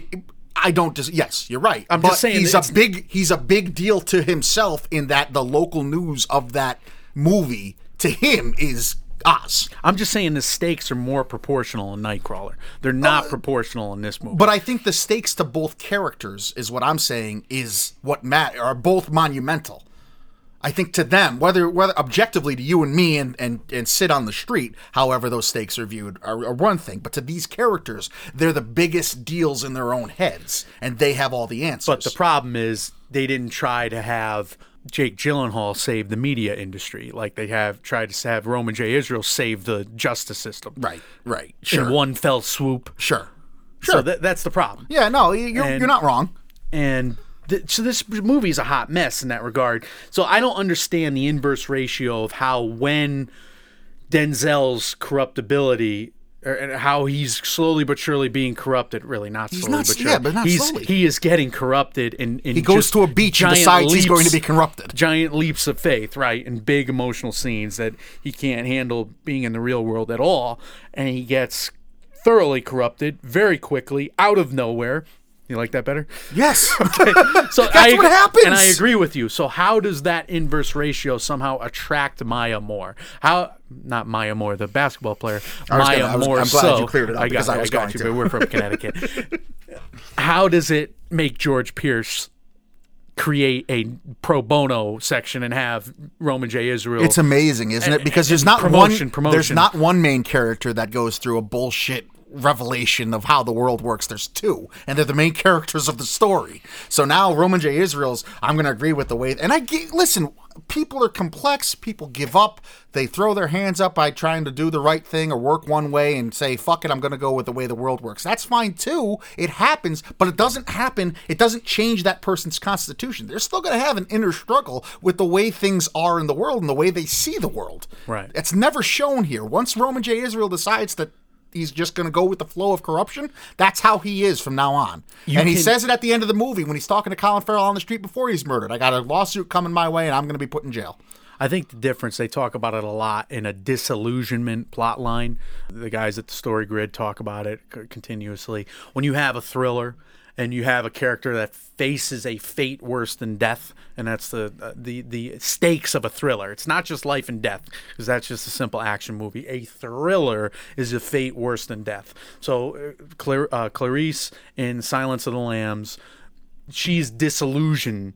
Speaker 1: I don't just. Yes, you're right.
Speaker 2: I'm just saying
Speaker 1: he's a big deal to himself in that the local news of that movie to him is us.
Speaker 2: I'm just saying the stakes are more proportional in Nightcrawler. They're not proportional in this movie.
Speaker 1: But I think the stakes to both characters is what I'm saying is what are both monumental. I think to them, whether objectively to you and me and sit on the street, however those stakes are viewed, are one thing. But to these characters, they're the biggest deals in their own heads, and they have all the answers.
Speaker 2: But the problem is they didn't try to have Jake Gyllenhaal save the media industry like they have tried to have Roman J. Israel save the justice system.
Speaker 1: Right. Sure.
Speaker 2: In one fell swoop.
Speaker 1: Sure.
Speaker 2: So that's the problem.
Speaker 1: Yeah, no, you're not wrong.
Speaker 2: And so this movie is a hot mess in that regard. So I don't understand the inverse ratio of how when Denzel's corruptibility, or how he's slowly but surely being corrupted. Really, not slowly but surely.
Speaker 1: Yeah, but not slowly.
Speaker 2: He is getting corrupted.
Speaker 1: He goes to a beach and decides he's going to be corrupted.
Speaker 2: Giant leaps of faith, right? And big emotional scenes that he can't handle being in the real world at all. And he gets thoroughly corrupted very quickly, out of nowhere. You like that better?
Speaker 1: Yes.
Speaker 2: Okay. So
Speaker 1: That's what happens.
Speaker 2: And I agree with you. So how does that inverse ratio somehow attract Maya Moore? Not Maya Moore, the basketball player. I'm glad
Speaker 1: you cleared it up because I was going to.
Speaker 2: But we're from Connecticut. How does it make George Pierce create a pro bono section and have Roman J. Israel?
Speaker 1: It's amazing, isn't it? Because there's not one main character that goes through a bullshit revelation of how the world works. There's 2, and they're the main characters of the story. So now Roman J. Israel's, I'm going to agree with the way, listen, people are complex, people give up, they throw their hands up by trying to do the right thing or work one way and say, fuck it, I'm going to go with the way the world works. That's fine too, it happens, but it doesn't change that person's constitution. They're still going to have an inner struggle with the way things are in the world and the way they see the world.
Speaker 2: Right.
Speaker 1: It's never shown here. Once Roman J. Israel decides that he's just going to go with the flow of corruption, that's how he is from now on. He says it at the end of the movie when he's talking to Colin Farrell on the street before he's murdered. I got a lawsuit coming my way and I'm going to be put in jail.
Speaker 2: I think the difference, they talk about it a lot in a disillusionment plot line. The guys at the Story Grid talk about it continuously. When you have a thriller and you have a character that faces a fate worse than death, and that's the stakes of a thriller. It's not just life and death, because that's just a simple action movie. A thriller is a fate worse than death. So Clarice in Silence of the Lambs, she's disillusioned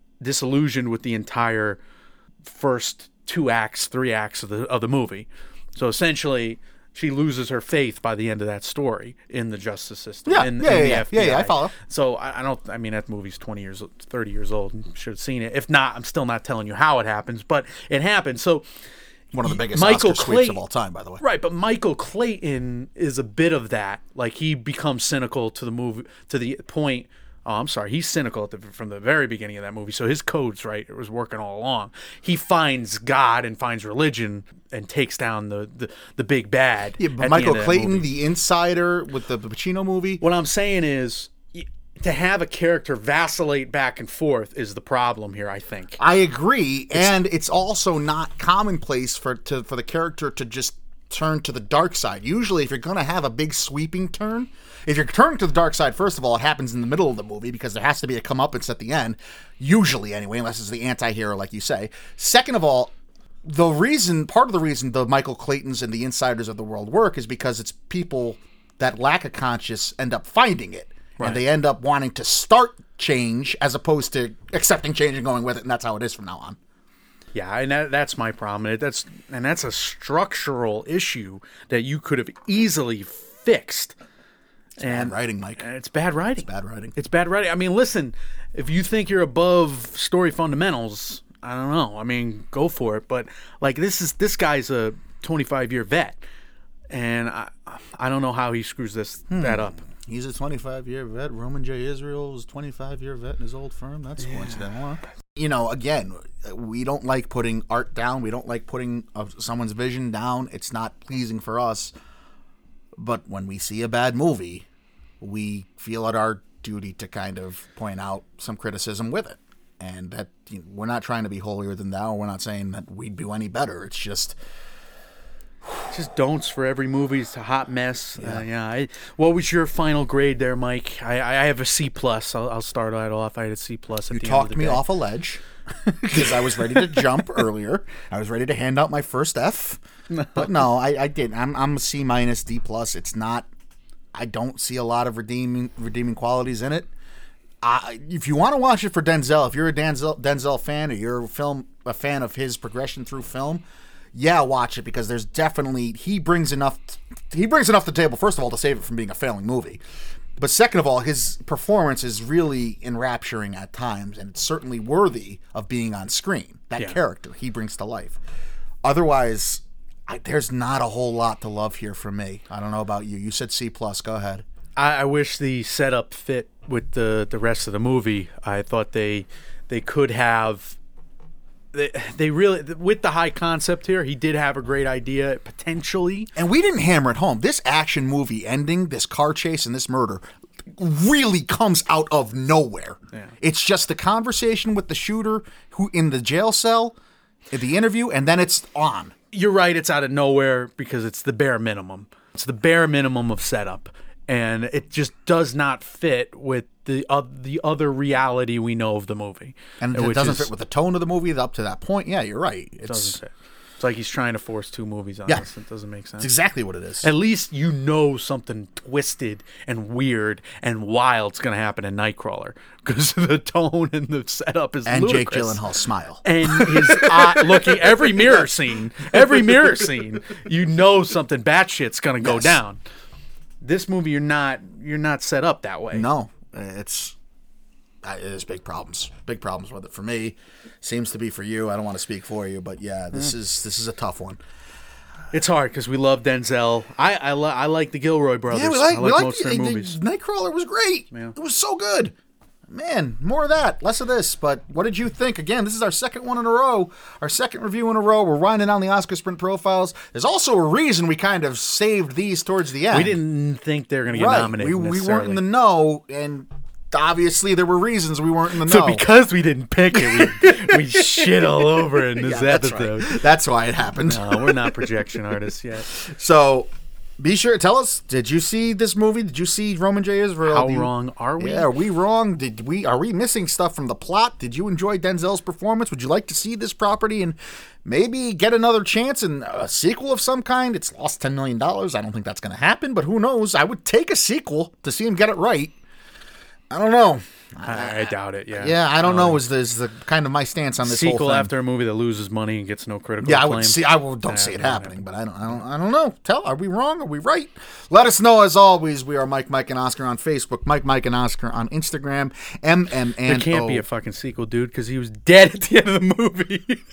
Speaker 2: with the entire first 2 acts, 3 acts of the movie. So essentially, she loses her faith by the end of that story in the justice system.
Speaker 1: Yeah,
Speaker 2: in the FBI.
Speaker 1: Yeah, I follow.
Speaker 2: So that movie's 30 years old and should have seen it. If not, I'm still not telling you how it happens, but it happened. So
Speaker 1: one of the biggest Oscar sweeps of all time, by the way.
Speaker 2: Right, but Michael Clayton is a bit of that. Like, he becomes cynical to the movie, to the point. Oh, I'm sorry. He's cynical from the very beginning of that movie. So his code's right. It was working all along. He finds God and finds religion and takes down the big bad.
Speaker 1: Yeah, but Michael Clayton, the insider with the Pacino movie.
Speaker 2: What I'm saying is, to have a character vacillate back and forth is the problem here, I think.
Speaker 1: I agree, and it's also not commonplace for the character to just turn to the dark side. Usually, if you're going to have a big sweeping turn, if you're turning to the dark side, first of all, it happens in the middle of the movie because there has to be a comeuppance at the end, usually anyway, unless it's the anti-hero, like you say. Second of all, part of the reason the Michael Claytons and the Insiders of the world work is because it's people that lack a conscience end up finding it. Right. And they end up wanting to start change as opposed to accepting change and going with it, and that's how it is from now on.
Speaker 2: Yeah, and that's my problem. That's a structural issue that you could have easily fixed.
Speaker 1: It's bad writing, Mike.
Speaker 2: It's bad writing.
Speaker 1: It's bad writing.
Speaker 2: I mean, listen, if you think you're above story fundamentals, I don't know. I mean, go for it. But like this guy's a 25-year vet, and I don't know how he screws that up.
Speaker 1: He's a 25-year vet. Roman J. Israel is a 25-year vet in his old firm. That's coincidental, huh? Again, we don't like putting art down. We don't like putting someone's vision down. It's not pleasing for us. But when we see a bad movie, we feel it our duty to kind of point out some criticism with it. And that we're not trying to be holier than thou. We're not saying that we'd do any better. It's just
Speaker 2: don'ts for every movie. It's a hot mess.
Speaker 1: Yeah.
Speaker 2: What was your final grade there, Mike? I have a C+. I'll start that off. I had a C+. At the end of the day.
Speaker 1: You talked me off a ledge because I was ready to jump earlier. I was ready to hand out my first F. But no, I didn't. I'm a C-, D+. It's not. I don't see a lot of redeeming qualities in it. If you want to watch it for Denzel, if you're a Denzel fan or you're a fan of his progression through film, yeah, watch it because there's definitely he brings enough to the table. First of all, to save it from being a failing movie, but second of all, his performance is really enrapturing at times, and it's certainly worthy of being on screen. That character he brings to life. Otherwise, there's not a whole lot to love here for me. I don't know about you. You said C+. Go ahead.
Speaker 2: I wish the setup fit with the rest of the movie. I thought they could have. They really, with the high concept here, he did have a great idea, potentially.
Speaker 1: And we didn't hammer it home. This action movie ending, this car chase and this murder, really comes out of nowhere. Yeah. It's just the conversation with the shooter who in the jail cell, in the interview, and then it's on.
Speaker 2: You're right, it's out of nowhere because it's the bare minimum. It's the bare minimum of setup. And it just does not fit with the other reality we know of the movie.
Speaker 1: And it doesn't fit with the tone of the movie up to that point. Yeah, you're right.
Speaker 2: It doesn't fit. It's like he's trying to force two movies on us. It doesn't make sense.
Speaker 1: It's exactly what it is.
Speaker 2: At least you know something twisted and weird and wild's going to happen in Nightcrawler because the tone and the setup is
Speaker 1: and
Speaker 2: ludicrous.
Speaker 1: Jake Gyllenhaal's smile.
Speaker 2: And his eye, looking every mirror scene, you know something batshit's going to go down. This movie, you're not set up that way.
Speaker 1: No, there's big problems with it for me. Seems to be for you. I don't want to speak for you, but yeah, this is a tough one.
Speaker 2: It's hard because we love Denzel. I like the Gilroy brothers.
Speaker 1: Yeah,
Speaker 2: we like most of their movies.
Speaker 1: Nightcrawler was great. Yeah. It was so good. Man, more of that, less of this. But what did you think? Again, this is our second one in a row, our second review in a row. We're winding down the Oscar Sprint profiles. There's also a reason we kind of saved these towards the end.
Speaker 2: We didn't think they were going to get nominated.
Speaker 1: We weren't in the know, and obviously there were reasons we weren't in the know.
Speaker 2: So because we didn't pick it, we shit all over in this episode.
Speaker 1: Right. That's why it happened.
Speaker 2: No, we're not projection artists yet.
Speaker 1: So be sure to tell us, did you see this movie? Did you see Roman J. Israel?
Speaker 2: How wrong are we?
Speaker 1: Yeah, are we wrong? Are we missing stuff from the plot? Did you enjoy Denzel's performance? Would you like to see this property and maybe get another chance in a sequel of some kind? It's lost $10 million. I don't think that's going to happen, but who knows? I would take a sequel to see him get it right. I don't know.
Speaker 2: I doubt it. Yeah.
Speaker 1: Yeah, I don't know. Is the kind of my stance on this
Speaker 2: sequel
Speaker 1: whole thing.
Speaker 2: After a movie that loses money and gets no critical
Speaker 1: acclaim.
Speaker 2: acclaim.
Speaker 1: I don't see it happening, but I don't know. Are we wrong? Are we right? Let us know as always. We are Mike, and Oscar on Facebook. Mike, and Oscar on Instagram. MMNO.
Speaker 2: There can't be a fucking sequel, dude, because he was dead at the end of the movie.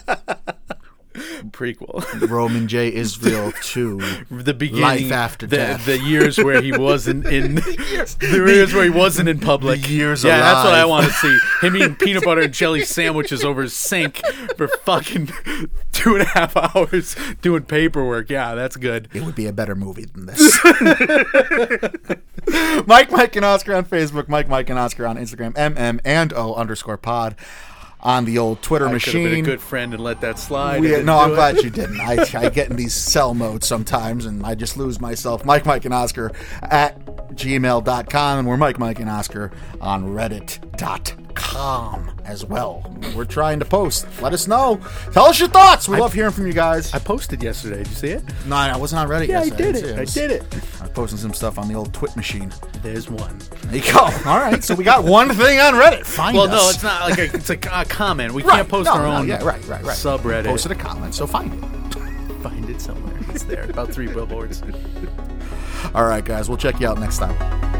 Speaker 2: Prequel.
Speaker 1: Roman J. Israel 2.
Speaker 2: The beginning.
Speaker 1: Life after death.
Speaker 2: The years where he wasn't in. The years where he wasn't in public.
Speaker 1: The years
Speaker 2: alive.
Speaker 1: That's
Speaker 2: what I want to see. Him eating peanut butter and jelly sandwiches over his sink for fucking 2.5 hours doing paperwork. Yeah, that's good.
Speaker 1: It would be a better movie than this. Mike, and Oscar on Facebook. Mike, and Oscar on Instagram. MM&O_pod on the old Twitter
Speaker 2: I
Speaker 1: machine.
Speaker 2: could have been a good friend and let that slide.
Speaker 1: I'm glad you didn't. I get in these cell modes sometimes, and I just lose myself. Mike, and Oscar at gmail.com, and we're Mike, and Oscar on reddit.com as well. We're trying to post. Let us know. Tell us your thoughts. We love hearing from you guys.
Speaker 2: I posted yesterday. Did you see it?
Speaker 1: No, I wasn't on Reddit
Speaker 2: Yeah,
Speaker 1: yesterday.
Speaker 2: I did it.
Speaker 1: I was posting some stuff on the old Twit machine.
Speaker 2: There's one.
Speaker 1: There you go. All right, so we got one thing on Reddit. Find us.
Speaker 2: Well, no, it's not like it's a comment. We can't post our own
Speaker 1: right.
Speaker 2: subreddit.
Speaker 1: Posted a comment, so find it.
Speaker 2: Find it somewhere. It's there. About 3 billboards.
Speaker 1: All right, guys. We'll check you out next time.